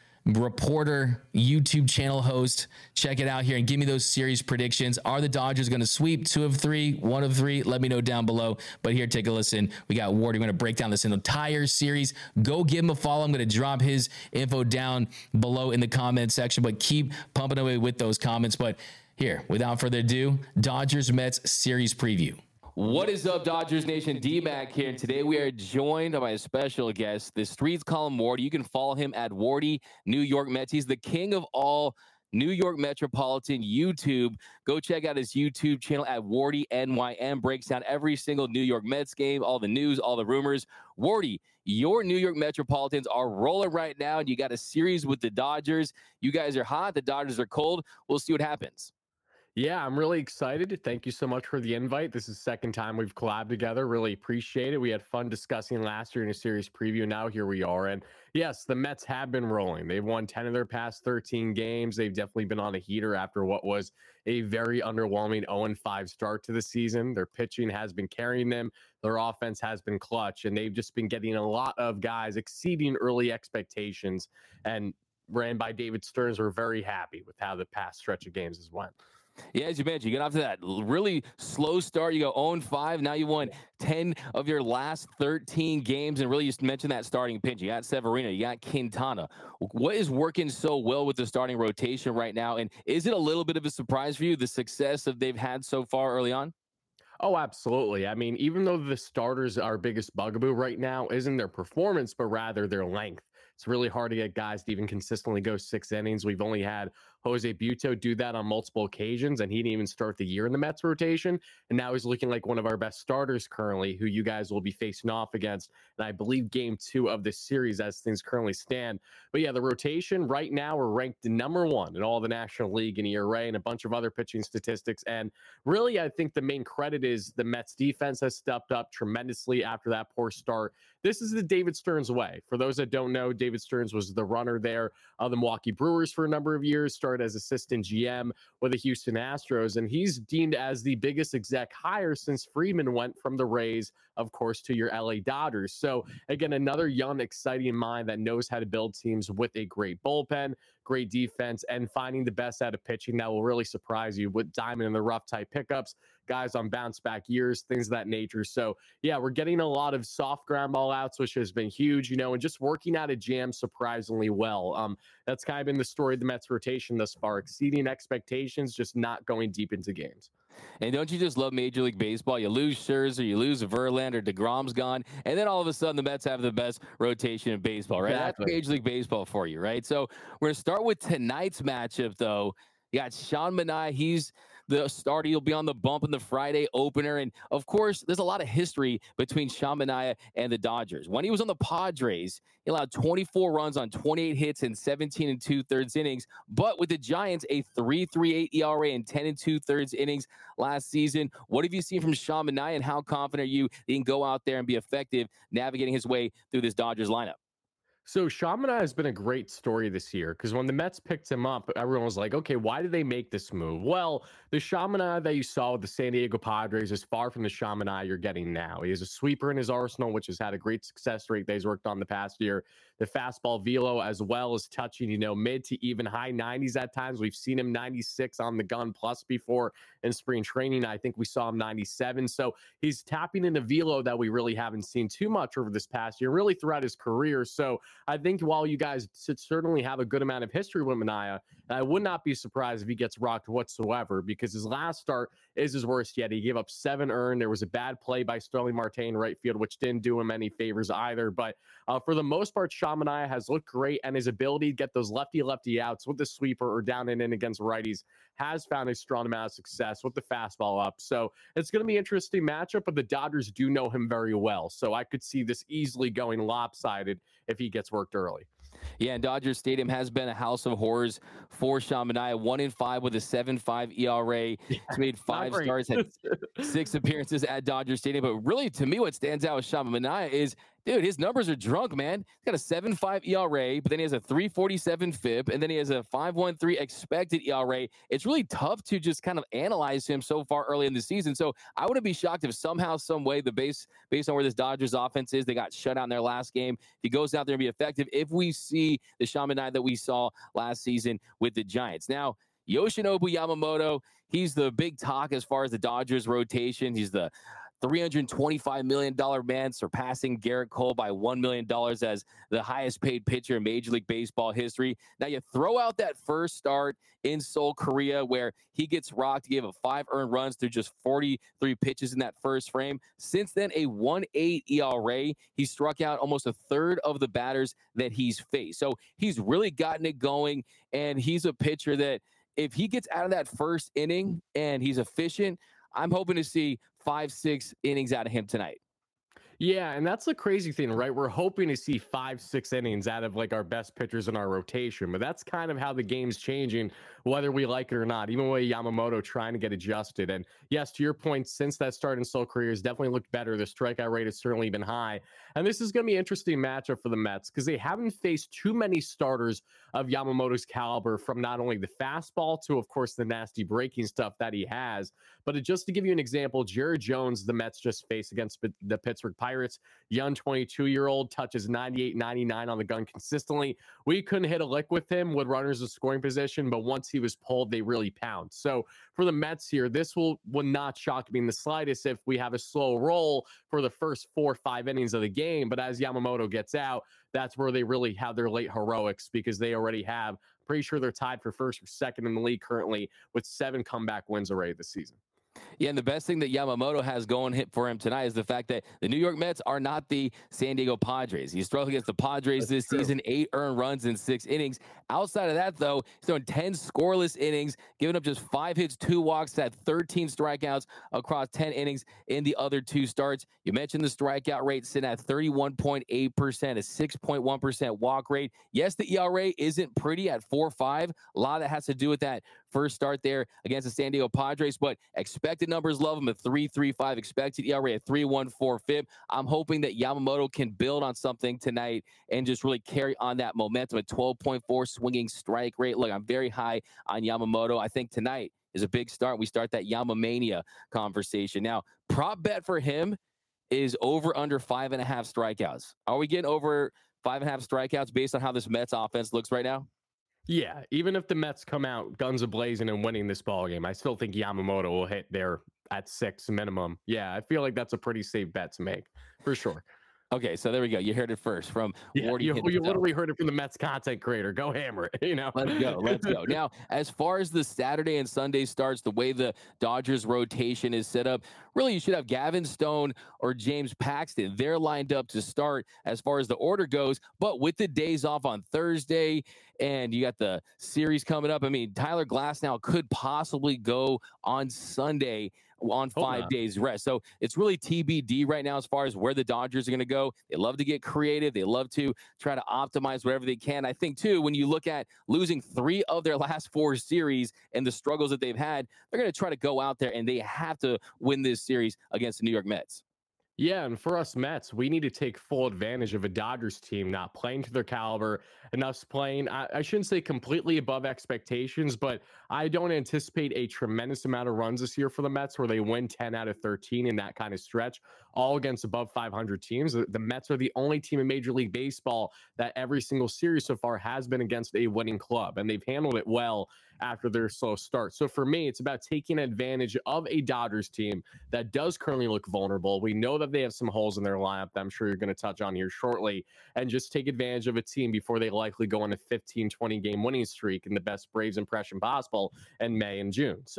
reporter, YouTube channel host. Check it out here and give me those series predictions. Are the Dodgers going to sweep two of three, one of three? Let me know down below. But here, take a listen. We got Wardy. We're going to break down this entire series. Go give him a follow. I'm going to drop his info down below in the comment section, but keep pumping away with those comments. But here, without further ado, Dodgers Mets series preview. What is up, Dodgers Nation? D-Mac here, and today we are joined by a special guest. The streets call him Wardy. You can follow him at Wardy New York Mets. He's the king of all New York Metropolitan YouTube. Go check out his YouTube channel at Wardy N Y M. Breaks down every single New York Mets game, all the news, all the rumors. Wardy, your New York Metropolitans are rolling right now, and you got a series with the Dodgers. You guys are hot. The Dodgers are cold. We'll see what happens. Yeah, I'm really excited. Thank you so much for the invite. This is the second time we've collabed together. Really appreciate it. We had fun discussing last year in a series preview. Now here we are. And yes, the Mets have been rolling. They've won ten of their past thirteen games. They've definitely been on a heater after what was a very underwhelming oh and five start to the season. Their pitching has been carrying them. Their offense has been clutch. And they've just been getting a lot of guys exceeding early expectations. And ran by David Stearns, we're very happy with how the past stretch of games has went. Yeah, as you mentioned, you get off to that really slow start. You go oh and five. Now you won ten of your last thirteen games. And really, you mentioned that starting pinch. You got Severino. You got Quintana. What is working so well with the starting rotation right now? And is it a little bit of a surprise for you, the success that they've had so far early on? Oh, absolutely. I mean, even though the starters, our biggest bugaboo right now isn't their performance, but rather their length. It's really hard to get guys to even consistently go six innings. We've only had Jose Butto do that on multiple occasions, and he didn't even start the year in the Mets rotation. And now he's looking like one of our best starters currently, who you guys will be facing off against. And I believe game two of this series as things currently stand. But yeah, the rotation right now, we're ranked number one in all the National League in E R A and a bunch of other pitching statistics. And really, I think the main credit is the Mets defense has stepped up tremendously after that poor start. This is the David Stearns way. For those that don't know, David Stearns was the runner there of the Milwaukee Brewers for a number of years, started as assistant G M with the Houston Astros, and he's deemed as the biggest exec hire since Friedman went from the Rays, of course, to your L A Dodgers. So again, another young, exciting mind that knows how to build teams with a great bullpen, great defense, and finding the best out of pitching that will really surprise you with diamond in the rough type pickups, guys on bounce back years, things of that nature. So yeah, we're getting a lot of soft ground ball outs, which has been huge, you know, and just working out of jam surprisingly well. Um, that's kind of been the story of the Mets rotation thus far, exceeding expectations, just not going deep into games. And don't you just love Major League Baseball? You lose Scherzer, you lose Verlander, DeGrom's gone, and then all of a sudden the Mets have the best rotation in baseball, right? Exactly. That's Major League Baseball for you, right? So we're going to start with tonight's matchup, though. You got Sean Manaea. He's the starter. He'll be on the bump in the Friday opener. And, of course, there's a lot of history between Sean Manaea and the Dodgers. When he was on the Padres, he allowed twenty-four runs on twenty-eight hits in seventeen and two-thirds innings. But with the Giants, a three point three eight E R A in ten and two-thirds innings last season. What have you seen from Sean Manaea, and how confident are you that he can go out there and be effective navigating his way through this Dodgers lineup? So Sean Manaea has been a great story this year because when the Mets picked him up, everyone was like, okay, why did they make this move? Well, the Sean Manaea that you saw with the San Diego Padres is far from the Sean Manaea you're getting now. He has a sweeper in his arsenal, which has had a great success rate that he's worked on the past year. The fastball velo, as well as touching, you know, mid to even high nineties at times. We've seen him ninety-six on the gun plus before in spring training. I think we saw him ninety-seven. So he's tapping into velo that we really haven't seen too much over this past year, really throughout his career. So I think while you guys certainly have a good amount of history with Manaea, I would not be surprised if he gets rocked whatsoever, because his last start is his worst yet. He gave up seven earned. There was a bad play by Sterling Marte in right field, which didn't do him any favors either. But uh, for the most part, Sean Manaea has looked great, and his ability to get those lefty-lefty outs with the sweeper or down and in against righties has found a strong amount of success with the fastball up. So it's going to be an interesting matchup, but the Dodgers do know him very well. So I could see this easily going lopsided if he gets worked early. Yeah, and Dodger Stadium has been a house of horrors for Sean Manaea. One in five with a seven point five E R A. He's made five starts, had six appearances at Dodger Stadium. But really, to me, what stands out with Sean Manaea is Dude, his numbers are drunk, man. He's got a seven point five E R A, but then he has a three forty-seven F I B, and then he has a five point one three expected E R A. It's really tough to just kind of analyze him so far early in the season. So I wouldn't be shocked if somehow, some way, the base based on where this Dodgers offense is, they got shut out in their last game. If he goes out there and be effective, if we see the Shaman that we saw last season with the Giants. Now, Yoshinobu Yamamoto, he's the big talk as far as the Dodgers rotation. He's the three hundred twenty-five million dollars man, surpassing Garrett Cole by one million dollars as the highest paid pitcher in Major League Baseball history. Now, you throw out that first start in Seoul, Korea, where he gets rocked. He gave up five earned runs through just forty-three pitches in that first frame. Since then, a one point eight E R A. He struck out almost a third of the batters that he's faced. So he's really gotten it going, and he's a pitcher that if he gets out of that first inning and he's efficient, I'm hoping to see five, six innings out of him tonight. Yeah, and that's the crazy thing, right? We're hoping to see five, six innings out of like our best pitchers in our rotation, but that's kind of how the game's changing, whether we like it or not. Even with Yamamoto trying to get adjusted. And yes, to your point, since that start in Seoul, Korea has definitely looked better. The strikeout rate has certainly been high. And this is going to be an interesting matchup for the Mets because they haven't faced too many starters of Yamamoto's caliber, from not only the fastball to, of course, the nasty breaking stuff that he has. But just to give you an example, Jared Jones, the Mets just faced against the Pittsburgh Pirates, young twenty-two-year-old, touches ninety-eight, ninety-nine on the gun consistently. We couldn't hit a lick with him with runners in scoring position, but once he was pulled, they really pound. So for the Mets here, this will, will not shock me in the slightest if we have a slow roll for the first four or five innings of the game. But as Yamamoto gets out, that's where they really have their late heroics, because they already have, pretty sure they're tied for first or second in the league currently with seven comeback wins already this season. Yeah, and the best thing that Yamamoto has going hit for him tonight is the fact that the New York Mets are not the San Diego Padres. He struggled against the Padres That's this true. season, eight earned runs in six innings. Outside of that, though, he's thrown ten scoreless innings, giving up just five hits, two walks, had thirteen strikeouts across ten innings in the other two starts. You mentioned the strikeout rate sitting at thirty-one point eight percent, a six point one percent walk rate. Yes, the E R A isn't pretty at four point five. A lot of that has to do with that first start there against the San Diego Padres, but expected numbers love him at three point three five, expected E R A at three point one four F I B. I'm hoping that Yamamoto can build on something tonight and just really carry on that momentum at twelve point four swinging strike rate. Look, I'm very high on Yamamoto. I think tonight is a big start. We start that Yamamania conversation. Now, prop bet for him is over under five and a half strikeouts. Are we getting over five and a half strikeouts based on how this Mets offense looks right now? Yeah, even if the Mets come out guns a-blazing and winning this ball game, I still think Yamamoto will hit there at six minimum. Yeah, I feel like that's a pretty safe bet to make, for sure. Okay, so there we go. You heard it first from yeah, Wardy. You, you literally heard it from the Mets content creator. Go hammer it, you know. Let's go. Let's go. Now, as far as the Saturday and Sunday starts, the way the Dodgers rotation is set up, really you should have Gavin Stone or James Paxton. They're lined up to start as far as the order goes, but with the days off on Thursday and you got the series coming up, I mean, Tyler Glasnow could possibly go on Sunday on five oh, days rest. So it's really T B D right now as far as where the Dodgers are going to go. They love to get creative. They love to try to optimize whatever they can. I think, too, when you look at losing three of their last four series and the struggles that they've had, they're going to try to go out there and they have to win this series against the New York Mets. Yeah, and for us Mets, we need to take full advantage of a Dodgers team not playing to their caliber and us playing, I, I shouldn't say completely above expectations, but I don't anticipate a tremendous amount of runs this year for the Mets where they win ten out of thirteen in that kind of stretch, all against above five hundred teams. The, the Mets are the only team in Major League Baseball that every single series so far has been against a winning club, and they've handled it well after their slow start. So for me, it's about taking advantage of a Dodgers team that does currently look vulnerable. We know that they have some holes in their lineup that I'm sure you're going to touch on here shortly, and just take advantage of a team before they likely go on a fifteen, twenty game winning streak in the best Braves impression possible in May and June. So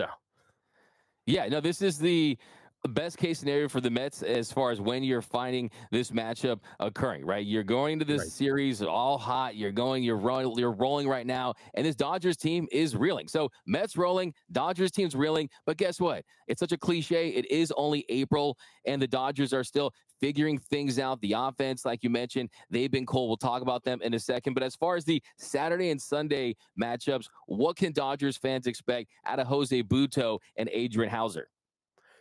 yeah, no, this is the best case scenario for the Mets as far as when you're finding this matchup occurring, right? You're going to this right. series all hot. You're going, you're rolling, you're rolling right now. And this Dodgers team is reeling. So Mets rolling, Dodgers team's reeling. But guess what? It's such a cliche. It is only April and the Dodgers are still figuring things out. The offense, like you mentioned, they've been cool. We'll talk about them in a second. But as far as the Saturday and Sunday matchups, what can Dodgers fans expect out of Jose Butto and Adrian Hauser?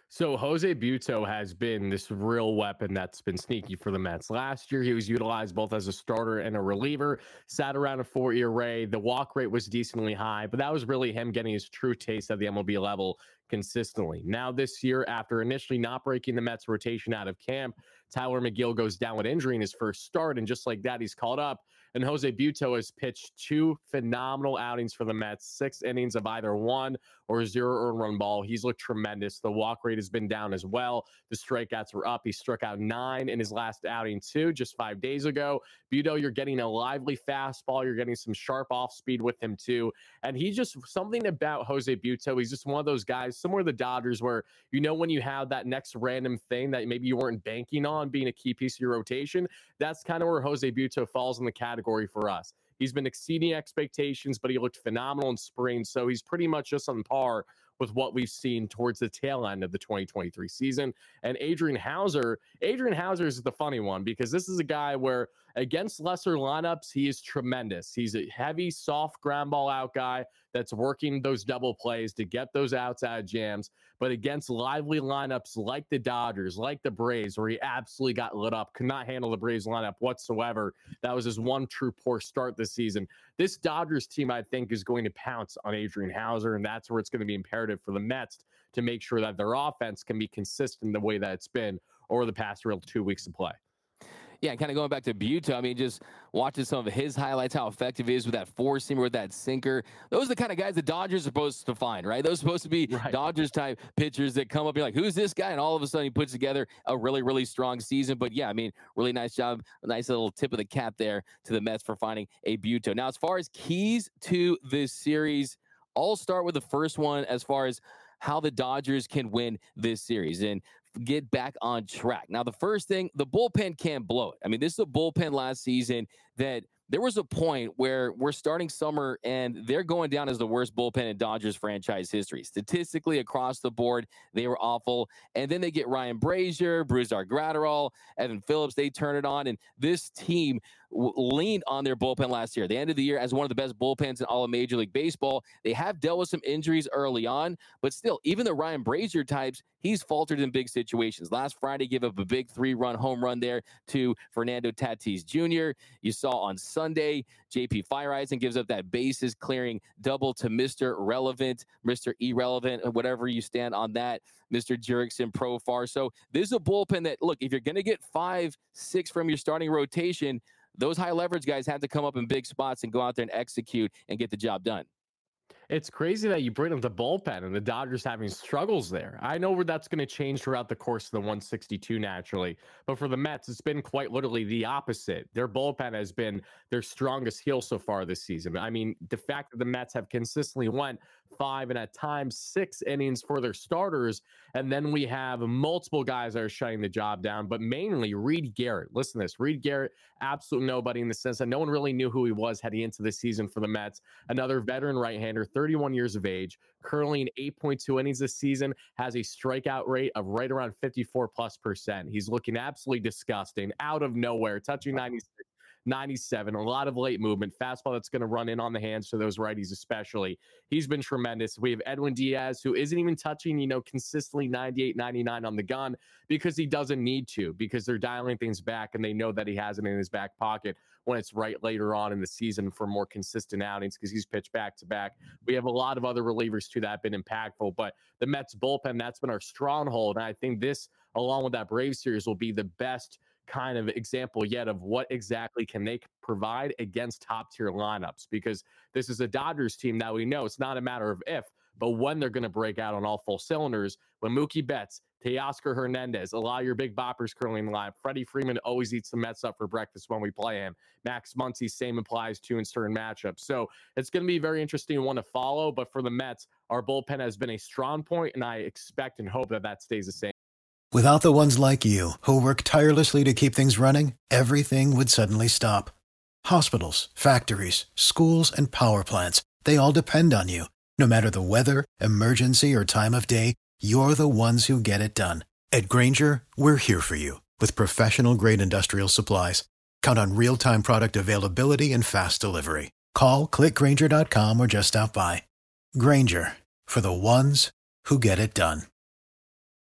So Jose Butto has been this real weapon that's been sneaky for the Mets. Last year, he was utilized both as a starter and a reliever, sat around a four E R A. The walk rate was decently high, but that was really him getting his true taste at the M L B level consistently. Now this year, after initially not breaking the Mets rotation out of camp, Tyler McGill goes down with injury in his first start, and just like that, he's called up. And Jose Butto has pitched two phenomenal outings for the Mets, six innings of either one or zero earned run ball. He's looked tremendous. The walk rate has been down as well. The strikeouts were up. He struck out nine in his last outing, too, just five days ago. Butto, you're getting a lively fastball. You're getting some sharp off speed with him, too. And he just, something about Jose Butto, he's just one of those guys, similar to the Dodgers, where you know when you have that next random thing that maybe you weren't banking on being a key piece of your rotation, that's kind of where Jose Butto falls in the category for us. He's been exceeding expectations, but he looked phenomenal in spring, so he's pretty much just on par with what we've seen towards the tail end of the twenty twenty-three season. And Adrian Houser, Adrian Houser is the funny one because this is a guy where against lesser lineups, he is tremendous. He's a heavy, soft ground ball out guy that's working those double plays to get those outs out of jams. But against lively lineups like the Dodgers, like the Braves, where he absolutely got lit up, could not handle the Braves lineup whatsoever. That was his one true poor start this season. This Dodgers team, I think, is going to pounce on Adrian Houser, and that's where it's going to be imperative for the Mets to make sure that their offense can be consistent the way that it's been over the past real two weeks of play. Yeah, kind of going back to Butto, I mean, just watching some of his highlights, how effective he is with that four-seamer, with that sinker. Those are the kind of guys the Dodgers are supposed to find, right? Those are supposed to be right. Dodgers-type pitchers that come up and you're like, who's this guy? And all of a sudden he puts together a really, really strong season. But, yeah, I mean, really nice job. A nice little tip of the cap there to the Mets for finding a Butto. Now, as far as keys to this series, I'll start with the first one as far as how the Dodgers can win this series and get back on track. Now, the first thing, the bullpen can't blow it. I mean, this is a bullpen last season that there was a point where we're starting summer and they're going down as the worst bullpen in Dodgers franchise history. Statistically, across the board, they were awful. And then they get Ryan Brazier, Brusdar Graterol, Evan Phillips. They turn it on, and this team w- leaned on their bullpen last year. They ended the year as one of the best bullpens in all of Major League Baseball. They have dealt with some injuries early on, but still, even the Ryan Brazier types, he's faltered in big situations. Last Friday, gave up a big three-run home run there to Fernando Tatis Junior You saw on Sunday, J P Feyereisen gives up that bases clearing double to Mister Relevant, Mister Irrelevant, whatever you stand on that, Mister Jurickson Profar. So this is a bullpen that, look, if you're going to get five, six from your starting rotation, those high leverage guys have to come up in big spots and go out there and execute and get the job done. It's crazy that you bring up the bullpen and the Dodgers having struggles there. I know where that's going to change throughout the course of the one sixty-two naturally, but for the Mets, it's been quite literally the opposite. Their bullpen has been their strongest heel so far this season. I mean, the fact that the Mets have consistently went five and at times six innings for their starters, and then we have multiple guys that are shutting the job down, but mainly Reed Garrett. Listen to this. Reed Garrett, absolute nobody in the sense that no one really knew who he was heading into the season for the Mets. Another veteran right-hander, thirty-one years of age, currently in eight point two innings this season, has a strikeout rate of right around fifty-four plus percent. He's looking absolutely disgusting, out of nowhere, touching ninety-six, ninety-seven, a lot of late movement, fastball that's going to run in on the hands for those righties especially. He's been tremendous. We have Edwin Diaz, who isn't even touching, you know, consistently ninety-eight, ninety-nine on the gun because he doesn't need to, because they're dialing things back and they know that he has it in his back pocket when it's right later on in the season for more consistent outings because he's pitched back to back. We have a lot of other relievers too that have been impactful, but the Mets bullpen, that's been our stronghold. And I think this, along with that Braves series, will be the best kind of example yet of what exactly can they provide against top tier lineups, because this is a Dodgers team that we know it's not a matter of if, but when they're going to break out on all full cylinders. When Mookie Betts, Teoscar Hernandez, a lot of your big boppers currently in the line. Freddie Freeman always eats the Mets up for breakfast when we play him. Max Muncy, same applies to in certain matchups. So it's going to be a very interesting one to follow, but for the Mets, our bullpen has been a strong point, and I expect and hope that that stays the same. Without the ones like you, who work tirelessly to keep things running, everything would suddenly stop. Hospitals, factories, schools, and power plants, they all depend on you. No matter the weather, emergency, or time of day, you're the ones who get it done. At Grainger, we're here for you with professional-grade industrial supplies. Count on real-time product availability and fast delivery. Call, click Grainger dot com, or just stop by. Grainger, for the ones who get it done.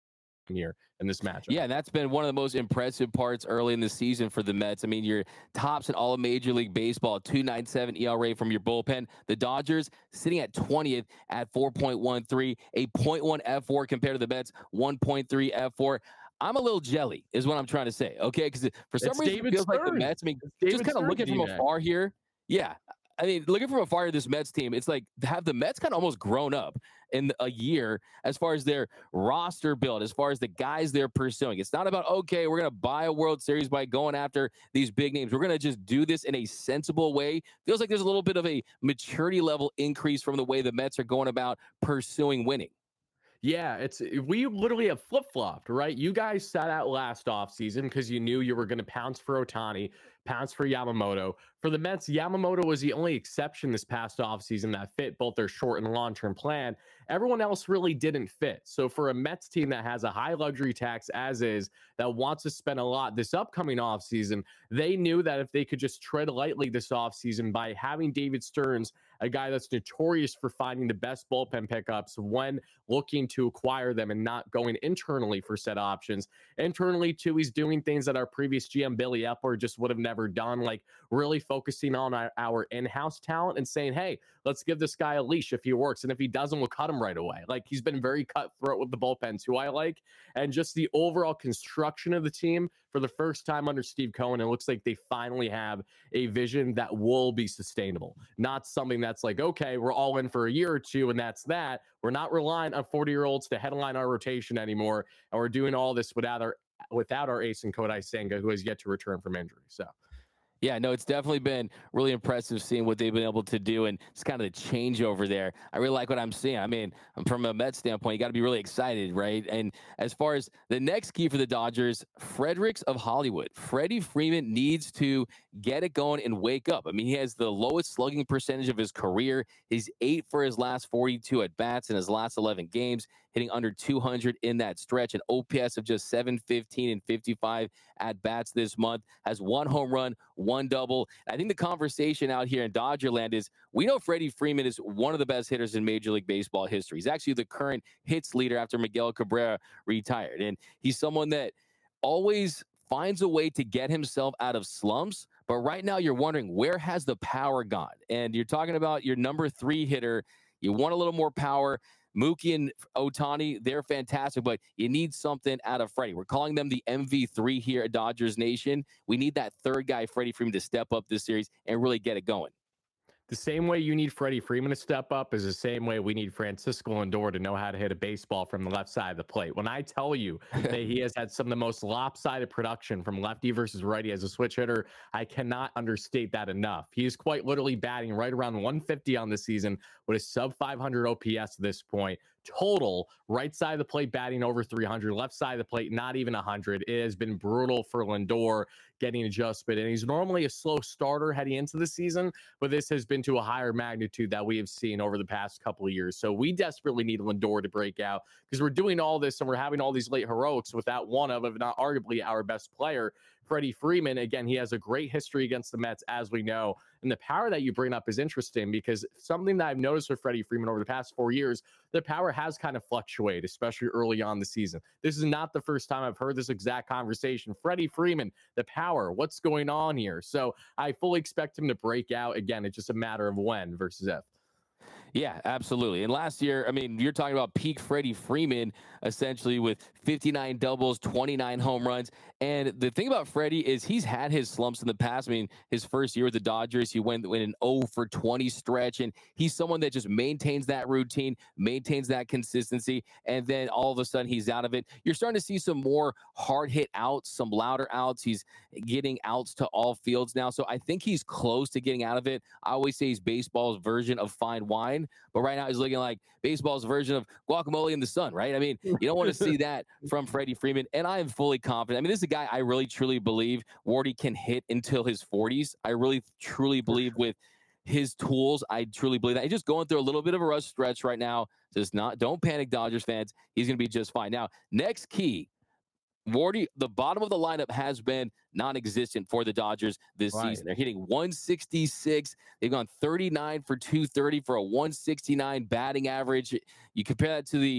here in this matchup. Yeah, and that's been one of the most impressive parts early in the season for the Mets. I mean, your tops in all of Major League Baseball, two point nine seven E R A from your bullpen. The Dodgers sitting at twentieth at four point one three, a point one F four compared to the Mets, one point three F four. I'm a little jelly, is what I'm trying to say. Okay, because for some it's reason David it feels Stern. like the Mets. I mean, it's just kind of looking from afar here. Yeah. I mean, looking from afar at this Mets team, it's like have the Mets kind of almost grown up in a year as far as their roster build, as far as the guys they're pursuing. It's not about, okay, we're going to buy a World Series by going after these big names. We're going to just do this in a sensible way. Feels like there's a little bit of a maturity level increase from the way the Mets are going about pursuing winning. Yeah, it's we literally have flip-flopped, right? You guys sat out last offseason because you knew you were going to pounce for Ohtani, pounce for Yamamoto. For the Mets, Yamamoto was the only exception this past offseason that fit both their short and long-term plan. Everyone else really didn't fit. So for a Mets team that has a high luxury tax as is, that wants to spend a lot this upcoming offseason, they knew that if they could just tread lightly this offseason by having David Stearns, a guy that's notorious for finding the best bullpen pickups when looking to acquire them and not going internally for set options. Internally, too, he's doing things that our previous G M, Billy Epler, just would have never done, like really focusing on our, our in-house talent and saying, hey, let's give this guy a leash if he works. And if he doesn't, we'll cut him right away. Like, he's been very cutthroat with the bullpens, who I like. And just the overall construction of the team for the first time under Steve Cohen, it looks like they finally have a vision that will be sustainable. Not something that's like, okay, we're all in for a year or two and that's that. We're not relying on forty-year-olds to headline our rotation anymore. And we're doing all this without our without our ace in Kodai Senga, who has yet to return from injury. So Yeah, no, it's definitely been really impressive seeing what they've been able to do, and it's kind of the changeover there. I really like what I'm seeing. I mean, from a Mets standpoint, you got to be really excited, right? And as far as the next key for the Dodgers, Fredericks of Hollywood. Freddie Freeman needs to get it going and wake up. I mean, he has the lowest slugging percentage of his career. He's eight for his last forty-two at-bats in his last eleven games, hitting under two hundred in that stretch, an O P S of just seven fifteen and fifty-five at-bats this month, has one home run, one double. I think the conversation out here in Dodgerland is we know Freddie Freeman is one of the best hitters in Major League Baseball history. He's actually the current hits leader after Miguel Cabrera retired. And he's someone that always finds a way to get himself out of slumps. But right now you're wondering, where has the power gone? And you're talking about your number three hitter. You want a little more power. Mookie and Ohtani, they're fantastic, but you need something out of Freddie. We're calling them the M V three here at Dodgers Nation. We need that third guy, Freddie Freeman, to step up this series and really get it going. The same way you need Freddie Freeman to step up is the same way we need Francisco Lindor to know how to hit a baseball from the left side of the plate. When I tell you that he has had some of the most lopsided production from lefty versus righty as a switch hitter, I cannot understate that enough. He is quite literally batting right around one fifty on the season with a sub five hundred O P S at this point. Total, right side of the plate batting over three hundred, left side of the plate not even one hundred. It has been brutal for Lindor getting adjustment, and he's normally a slow starter heading into the season, but this has been to a higher magnitude that we have seen over the past couple of years. So we desperately need Lindor to break out because we're doing all this and we're having all these late heroics without one of, if not arguably, our best player, Freddie Freeman. Again, he has a great history against the Mets, as we know. And the power that you bring up is interesting because something that I've noticed with Freddie Freeman over the past four years, the power has kind of fluctuated, especially early on the season. This is not the first time I've heard this exact conversation. Freddie Freeman, the power, what's going on here? So I fully expect him to break out. Again, it's just a matter of when versus if. Yeah, absolutely. And last year, I mean, you're talking about peak Freddie Freeman, essentially with fifty-nine doubles, twenty-nine home runs. And the thing about Freddie is he's had his slumps in the past. I mean, his first year with the Dodgers, he went in an oh for twenty stretch, and he's someone that just maintains that routine, maintains that consistency, and then all of a sudden he's out of it. You're starting to see some more hard hit outs, some louder outs. He's getting outs to all fields now. So I think he's close to getting out of it. I always say he's baseball's version of fine wine, but right now he's looking like baseball's version of guacamole in the sun, right? I mean, you don't want to see that from Freddie Freeman, and I am fully confident. I mean, this is a guy I really, truly believe Wardy can hit until his forties. I really, truly believe with his tools, I truly believe that. He's just going through a little bit of a rush stretch right now. Just not, don't panic, Dodgers fans. He's going to be just fine. Now, next key, Wardy, the bottom of the lineup has been non-existent for the Dodgers this right. season. They're hitting one sixty-six. They've gone thirty-nine for two thirty for a one sixty-nine batting average. You compare that to the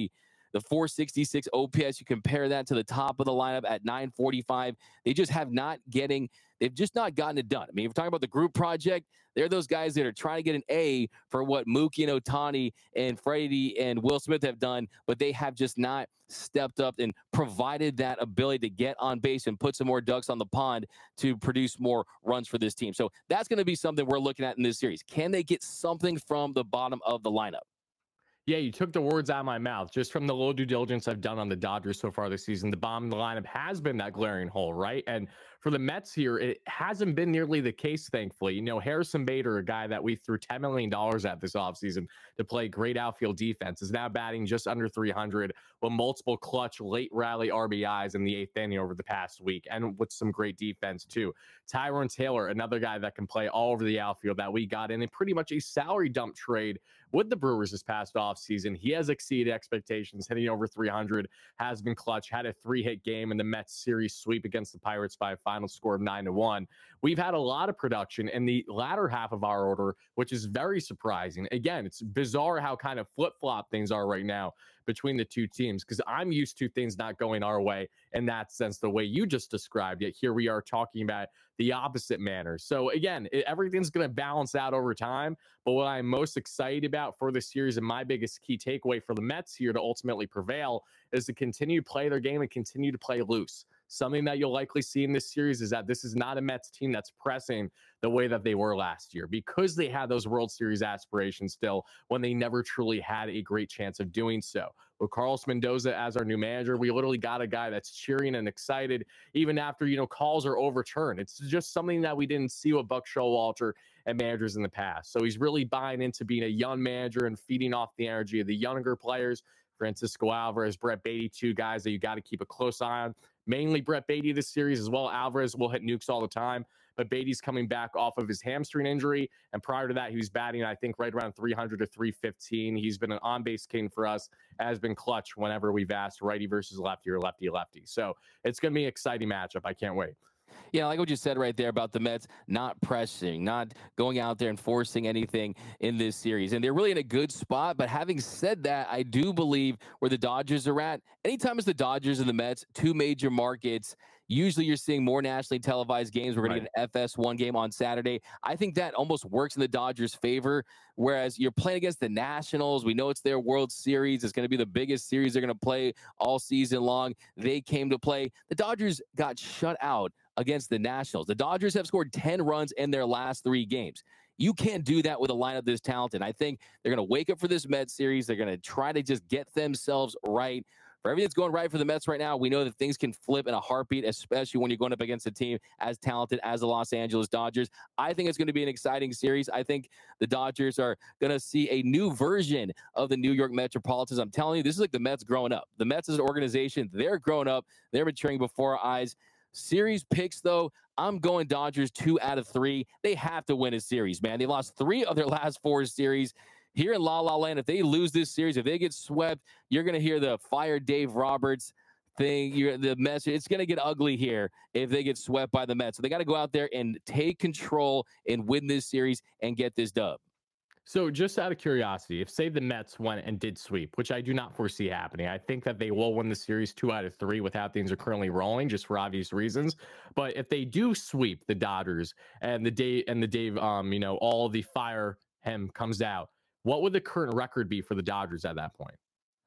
the four sixty-six O P S, you compare that to the top of the lineup at nine forty-five. They just have not getting, they've just not gotten it done. I mean, if we're talking about the group project, they're those guys that are trying to get an A for what Mookie and Ohtani and Freddie and Will Smith have done, but they have just not stepped up and provided that ability to get on base and put some more ducks on the pond to produce more runs for this team. So that's going to be something we're looking at in this series. Can they get something from the bottom of the lineup? Yeah, you took the words out of my mouth. Just from the little due diligence I've done on the Dodgers so far this season, the bottom of the lineup has been that glaring hole, right? And for the Mets here, it hasn't been nearly the case, thankfully. You know, Harrison Bader, a guy that we threw ten million dollars at this offseason to play great outfield defense, is now batting just under three hundred with multiple clutch late rally R B Is in the eighth inning over the past week, and with some great defense, too. Tyrone Taylor, another guy that can play all over the outfield that we got in a pretty much a salary dump trade with the Brewers this past offseason. He has exceeded expectations, hitting over three hundred, has been clutch, had a three-hit game in the Mets series sweep against the Pirates by a final score of nine to one. We've had a lot of production in the latter half of our order, which is very surprising. Again, it's bizarre how kind of flip-flop things are right now between the two teams, because I'm used to things not going our way in that sense, the way you just described it. Here we are talking about the opposite manner. So again, it, everything's going to balance out over time. But what I'm most excited about for this series, and my biggest key takeaway for the Mets here to ultimately prevail, is to continue to play their game and continue to play loose. Something that you'll likely see in this series is that this is not a Mets team that's pressing the way that they were last year, because they had those World Series aspirations still when they never truly had a great chance of doing so. With Carlos Mendoza as our new manager, we literally got a guy that's cheering and excited even after, you know, calls are overturned. It's just something that we didn't see with Buck Showalter and managers in the past. So he's really buying into being a young manager and feeding off the energy of the younger players. Francisco Alvarez, Brett Baty, two guys that you got to keep a close eye on. Mainly Brett Baty this series as well. Alvarez will hit nukes all the time, but Baty's coming back off of his hamstring injury. And prior to that, he was batting, I think, right around three hundred to three fifteen. He's been an on-base king for us, has been clutch whenever we've asked righty versus lefty or lefty-lefty. So it's going to be an exciting matchup. I can't wait. Yeah, like what you said right there about the Mets not pressing, not going out there and forcing anything in this series. And they're really in a good spot. But having said that, I do believe where the Dodgers are at, anytime it's the Dodgers and the Mets, two major markets, usually you're seeing more nationally televised games. We're going right. to get an F S one game on Saturday. I think that almost works in the Dodgers' favor, whereas you're playing against the Nationals. We know it's their World Series. It's going to be the biggest series they're going to play all season long. They came to play. The Dodgers got shut out against the Nationals. The Dodgers have scored ten runs in their last three games. You can't do that with a lineup this talented. I think they're going to wake up for this Mets series. They're going to try to just get themselves right. For everything that's going right for the Mets right now, we know that things can flip in a heartbeat, especially when you're going up against a team as talented as the Los Angeles Dodgers. I think it's going to be an exciting series. I think the Dodgers are going to see a new version of the New York Metropolitans. I'm telling you, this is like the Mets growing up. The Mets as an organization, they're growing up. They're maturing before our eyes. Series picks, though, I'm going Dodgers two out of three. They have to win a series, man. They lost three of their last four series. Here in La La Land, if they lose this series, if they get swept, you're going to hear the fire Dave Roberts thing. You're, the message, it's going to get ugly here if they get swept by the Mets. So they got to go out there and take control and win this series and get this dub. So just out of curiosity, if say the Mets went and did sweep, which I do not foresee happening, I think that they will win the series two out of three with how things are currently rolling, just for obvious reasons. But if they do sweep the Dodgers and the Dave and the Dave, um, you know, all the fire him comes out, what would the current record be for the Dodgers at that point?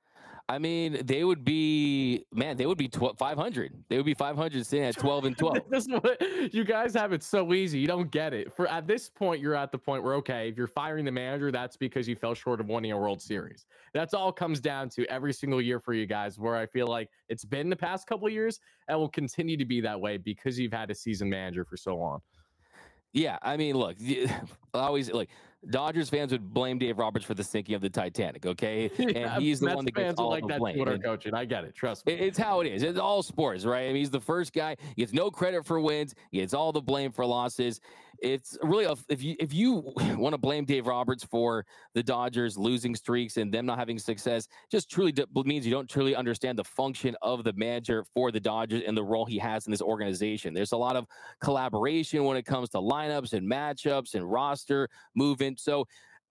I mean, they would be, man, they would be five hundred. They would be five hundred sitting at twelve and twelve. This is what, you guys have it so easy. You don't get it. For at this point, you're at the point where, okay, if you're firing the manager, that's because you fell short of winning a World Series. That's all it comes down to every single year for you guys, where I feel like it's been the past couple of years and will continue to be that way because you've had a seasoned manager for so long. Yeah, I mean, look, I always like Dodgers fans would blame Dave Roberts for the sinking of the Titanic, okay? And yeah, he's the Mets one that gets all like the that blame. Twitter coaching. I get it. Trust me. It's how it is. It's all sports, right? I mean, he's the first guy. He gets no credit for wins. He gets all the blame for losses. It's really a, if you if you want to blame Dave Roberts for the Dodgers losing streaks and them not having success, just truly d- means you don't truly understand the function of the manager for the Dodgers and the role he has in this organization. There's a lot of collaboration when it comes to lineups and matchups and roster movement. So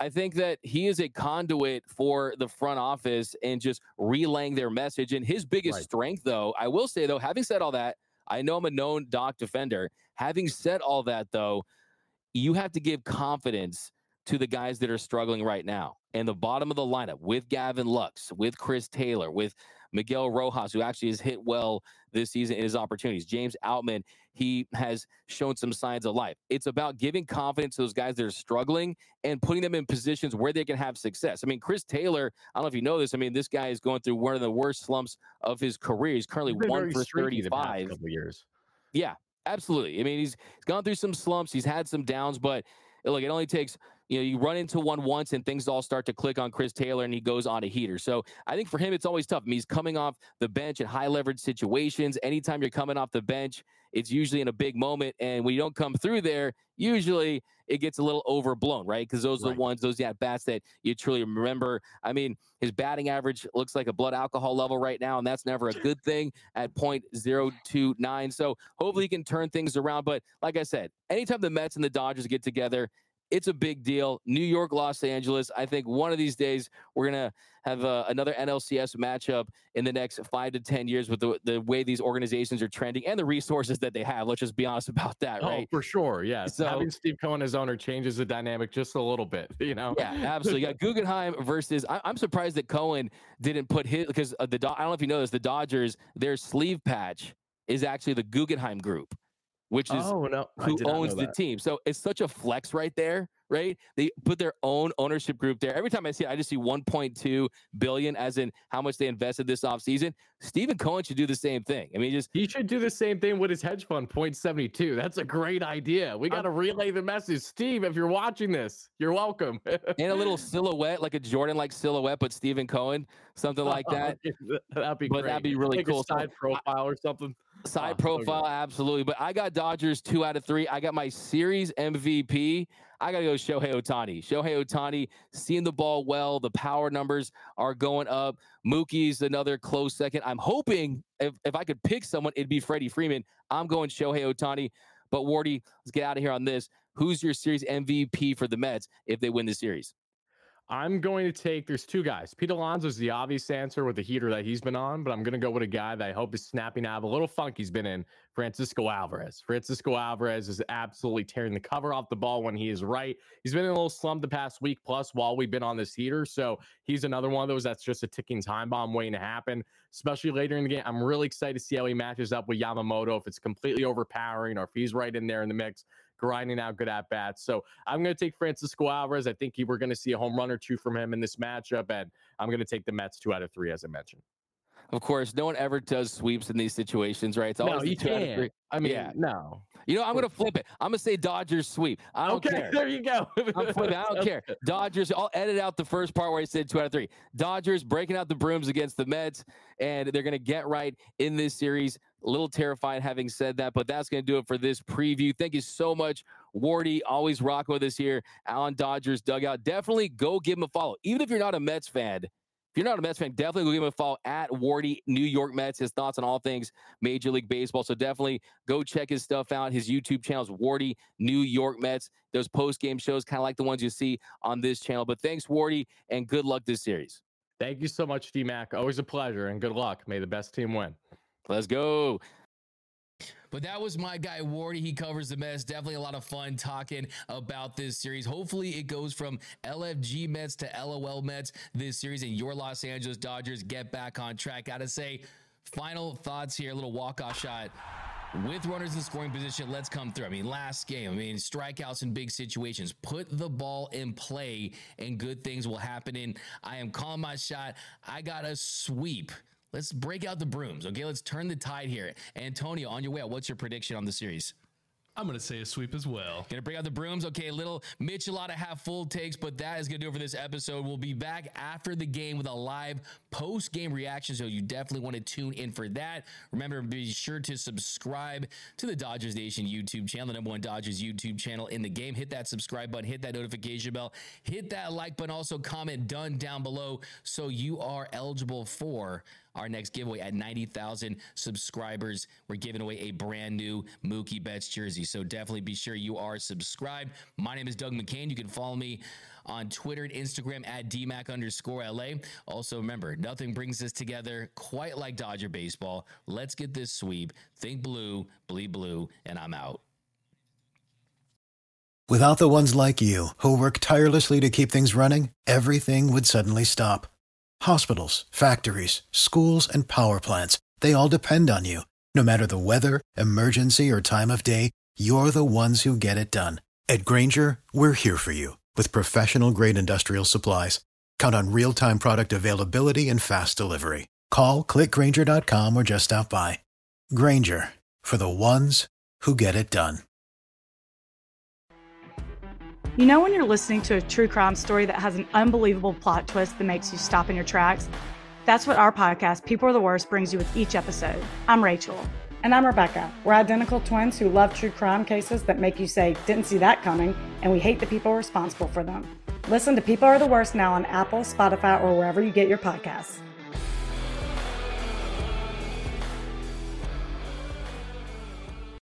I think that he is a conduit for the front office and just relaying their message. And his biggest Right. strength, though, I will say, though, having said all that, I know I'm a known Doc defender. Having said all that, though, you have to give confidence to the guys that are struggling right now. And the bottom of the lineup with Gavin Lux, with Chris Taylor, with Miguel Rojas, who actually has hit well this season in his opportunities. James Outman, he has shown some signs of life. It's about giving confidence to those guys that are struggling and putting them in positions where they can have success. I mean, Chris Taylor, I don't know if you know this. I mean, this guy is going through one of the worst slumps of his career. He's currently He's been one very for streaky the past thirty-five. couple of years. Yeah, absolutely. I mean, he's, he's gone through some slumps. He's had some downs, but look, it only takes, you know, you run into one once and things all start to click on Chris Taylor and he goes on a heater. So I think for him, it's always tough. I mean, he's coming off the bench in high leverage situations. Anytime you're coming off the bench, it's usually in a big moment. And when you don't come through there, usually it gets a little overblown, right? Because those Right. are the ones, those at bats that you truly remember. I mean, his batting average looks like a blood alcohol level right now, and that's never a good thing at point zero two nine. So hopefully he can turn things around. But like I said, anytime the Mets and the Dodgers get together, it's a big deal. New York, Los Angeles. I think one of these days we're going to have uh, another N L C S matchup in the next five to ten years with the, the way these organizations are trending and the resources that they have. Let's just be honest about that, right? Oh, for sure. Yeah. So- Having Steve Cohen as owner changes the dynamic just a little bit, you know? Yeah, absolutely. You got Guggenheim versus. I, I'm surprised that Cohen didn't put his, because uh, the Do- I don't know if you know this. The Dodgers, their sleeve patch is actually the Guggenheim Group, which is Oh, no. I who did not owns know the that. team. So it's such a flex right there, right? They put their own ownership group there. Every time I see it, I just see one point two billion as in how much they invested this offseason. Stephen Cohen should do the same thing. I mean, just He should do the same thing with his hedge fund, point seven two. That's a great idea. We got to relay the message. Steve, if you're watching this, you're welcome. and a little silhouette, like a Jordan-like silhouette, but Stephen Cohen, something like that. That'd be But great. that'd be really Like cool. A So, side profile or something. Side Oh, so good. profile, absolutely. But I got Dodgers two out of three. I got my series M V P. I got to go Shohei Ohtani. Shohei Ohtani seeing the ball well. The power numbers are going up. Mookie's another close second. I'm hoping if, if I could pick someone, it'd be Freddie Freeman. I'm going Shohei Ohtani. But Wardy, let's get out of here on this. Who's your series M V P for the Mets if they win the series? I'm going to take, there's two guys. Pete Alonso is the obvious answer with the heater that he's been on, but I'm going to go with a guy that I hope is snapping out of a little funk he's been in, Francisco Alvarez. Francisco Alvarez is absolutely tearing the cover off the ball when he is right. He's been in a little slump the past week plus while we've been on this heater. So he's another one of those that's just a ticking time bomb waiting to happen, especially later in the game. I'm really excited to see how he matches up with Yamamoto, if it's completely overpowering or if he's right in there in the mix, grinding out good at bats. So I'm going to take Francisco Alvarez. I think he, we're going to see a home run or two from him in this matchup, and I'm going to take the Mets two out of three, as I mentioned. Of course, no one ever does sweeps in these situations, right? It's always No, the you two out of three. can't. I mean, Yeah. no. You know, I'm going to flip it. I'm going to say Dodgers sweep. I don't Okay, care. there you go. I'm flipping. I don't care. Dodgers, I'll edit out the first part where I said two out of three. Dodgers breaking out the brooms against the Mets, and they're going to get right in this series. A little terrified having said that, but that's going to do it for this preview. Thank you so much, Wardy. Always rocking with us here on Dodgers Dugout. Definitely go give him a follow. Even if you're not a Mets fan, if you're not a Mets fan, definitely go give him a follow at Wardy New York Mets. His thoughts on all things Major League Baseball. So definitely go check his stuff out. His YouTube channel is Wardy New York Mets. Those post-game shows, kind of like the ones you see on this channel. But thanks, Wardy, and good luck this series. Thank you so much, D-Mac. Always a pleasure, and good luck. May the best team win. Let's go. But that was my guy, Wardy. He covers the Mets. Definitely a lot of fun talking about this series. Hopefully it goes from L F G Mets to L O L Mets this series, and your Los Angeles Dodgers get back on track. Gotta say, final thoughts here, a little walk-off shot. With runners in scoring position, let's come through. I mean, last game, I mean, strikeouts in big situations. Put the ball in play, and good things will happen. And I am calling my shot. I got a sweep. Let's break out the brooms, okay? Let's turn the tide here. Antonio, on your way out, what's your prediction on the series? I'm going to say a sweep as well. Gonna bring out the brooms. Okay, little Michelada half full takes, but that is gonna do it for this episode. We'll be back after the game with a live post-game reaction, so you definitely want to tune in for that. Remember, be sure to subscribe to the Dodgers Nation YouTube channel, the number one Dodgers YouTube channel in the game. Hit that subscribe button, hit that notification bell, hit that like button, also comment done down below so you are eligible for our next giveaway at ninety thousand subscribers. We're giving away a brand new Mookie Betts jersey. So definitely be sure you are subscribed. My name is Doug McCain. You can follow me on Twitter and Instagram at D Mac underscore L A. Also, remember, nothing brings us together quite like Dodger baseball. Let's get this sweep. Think blue, bleed blue, and I'm out. Without the ones like you, who work tirelessly to keep things running, everything would suddenly stop. Hospitals, factories, schools, and power plants, they all depend on you. No matter the weather, emergency, or time of day, you're the ones who get it done. At Grainger, we're here for you with professional-grade industrial supplies. Count on real-time product availability and fast delivery. Call, click Grainger dot com, or just stop by. Grainger, for the ones who get it done. You know when you're listening to a true crime story that has an unbelievable plot twist that makes you stop in your tracks? That's what our podcast, People Are the Worst, brings you with each episode. I'm Rachel. And I'm Rebecca. We're identical twins who love true crime cases that make you say, didn't see that coming, and we hate the people responsible for them. Listen to People Are the Worst now on Apple, Spotify, or wherever you get your podcasts.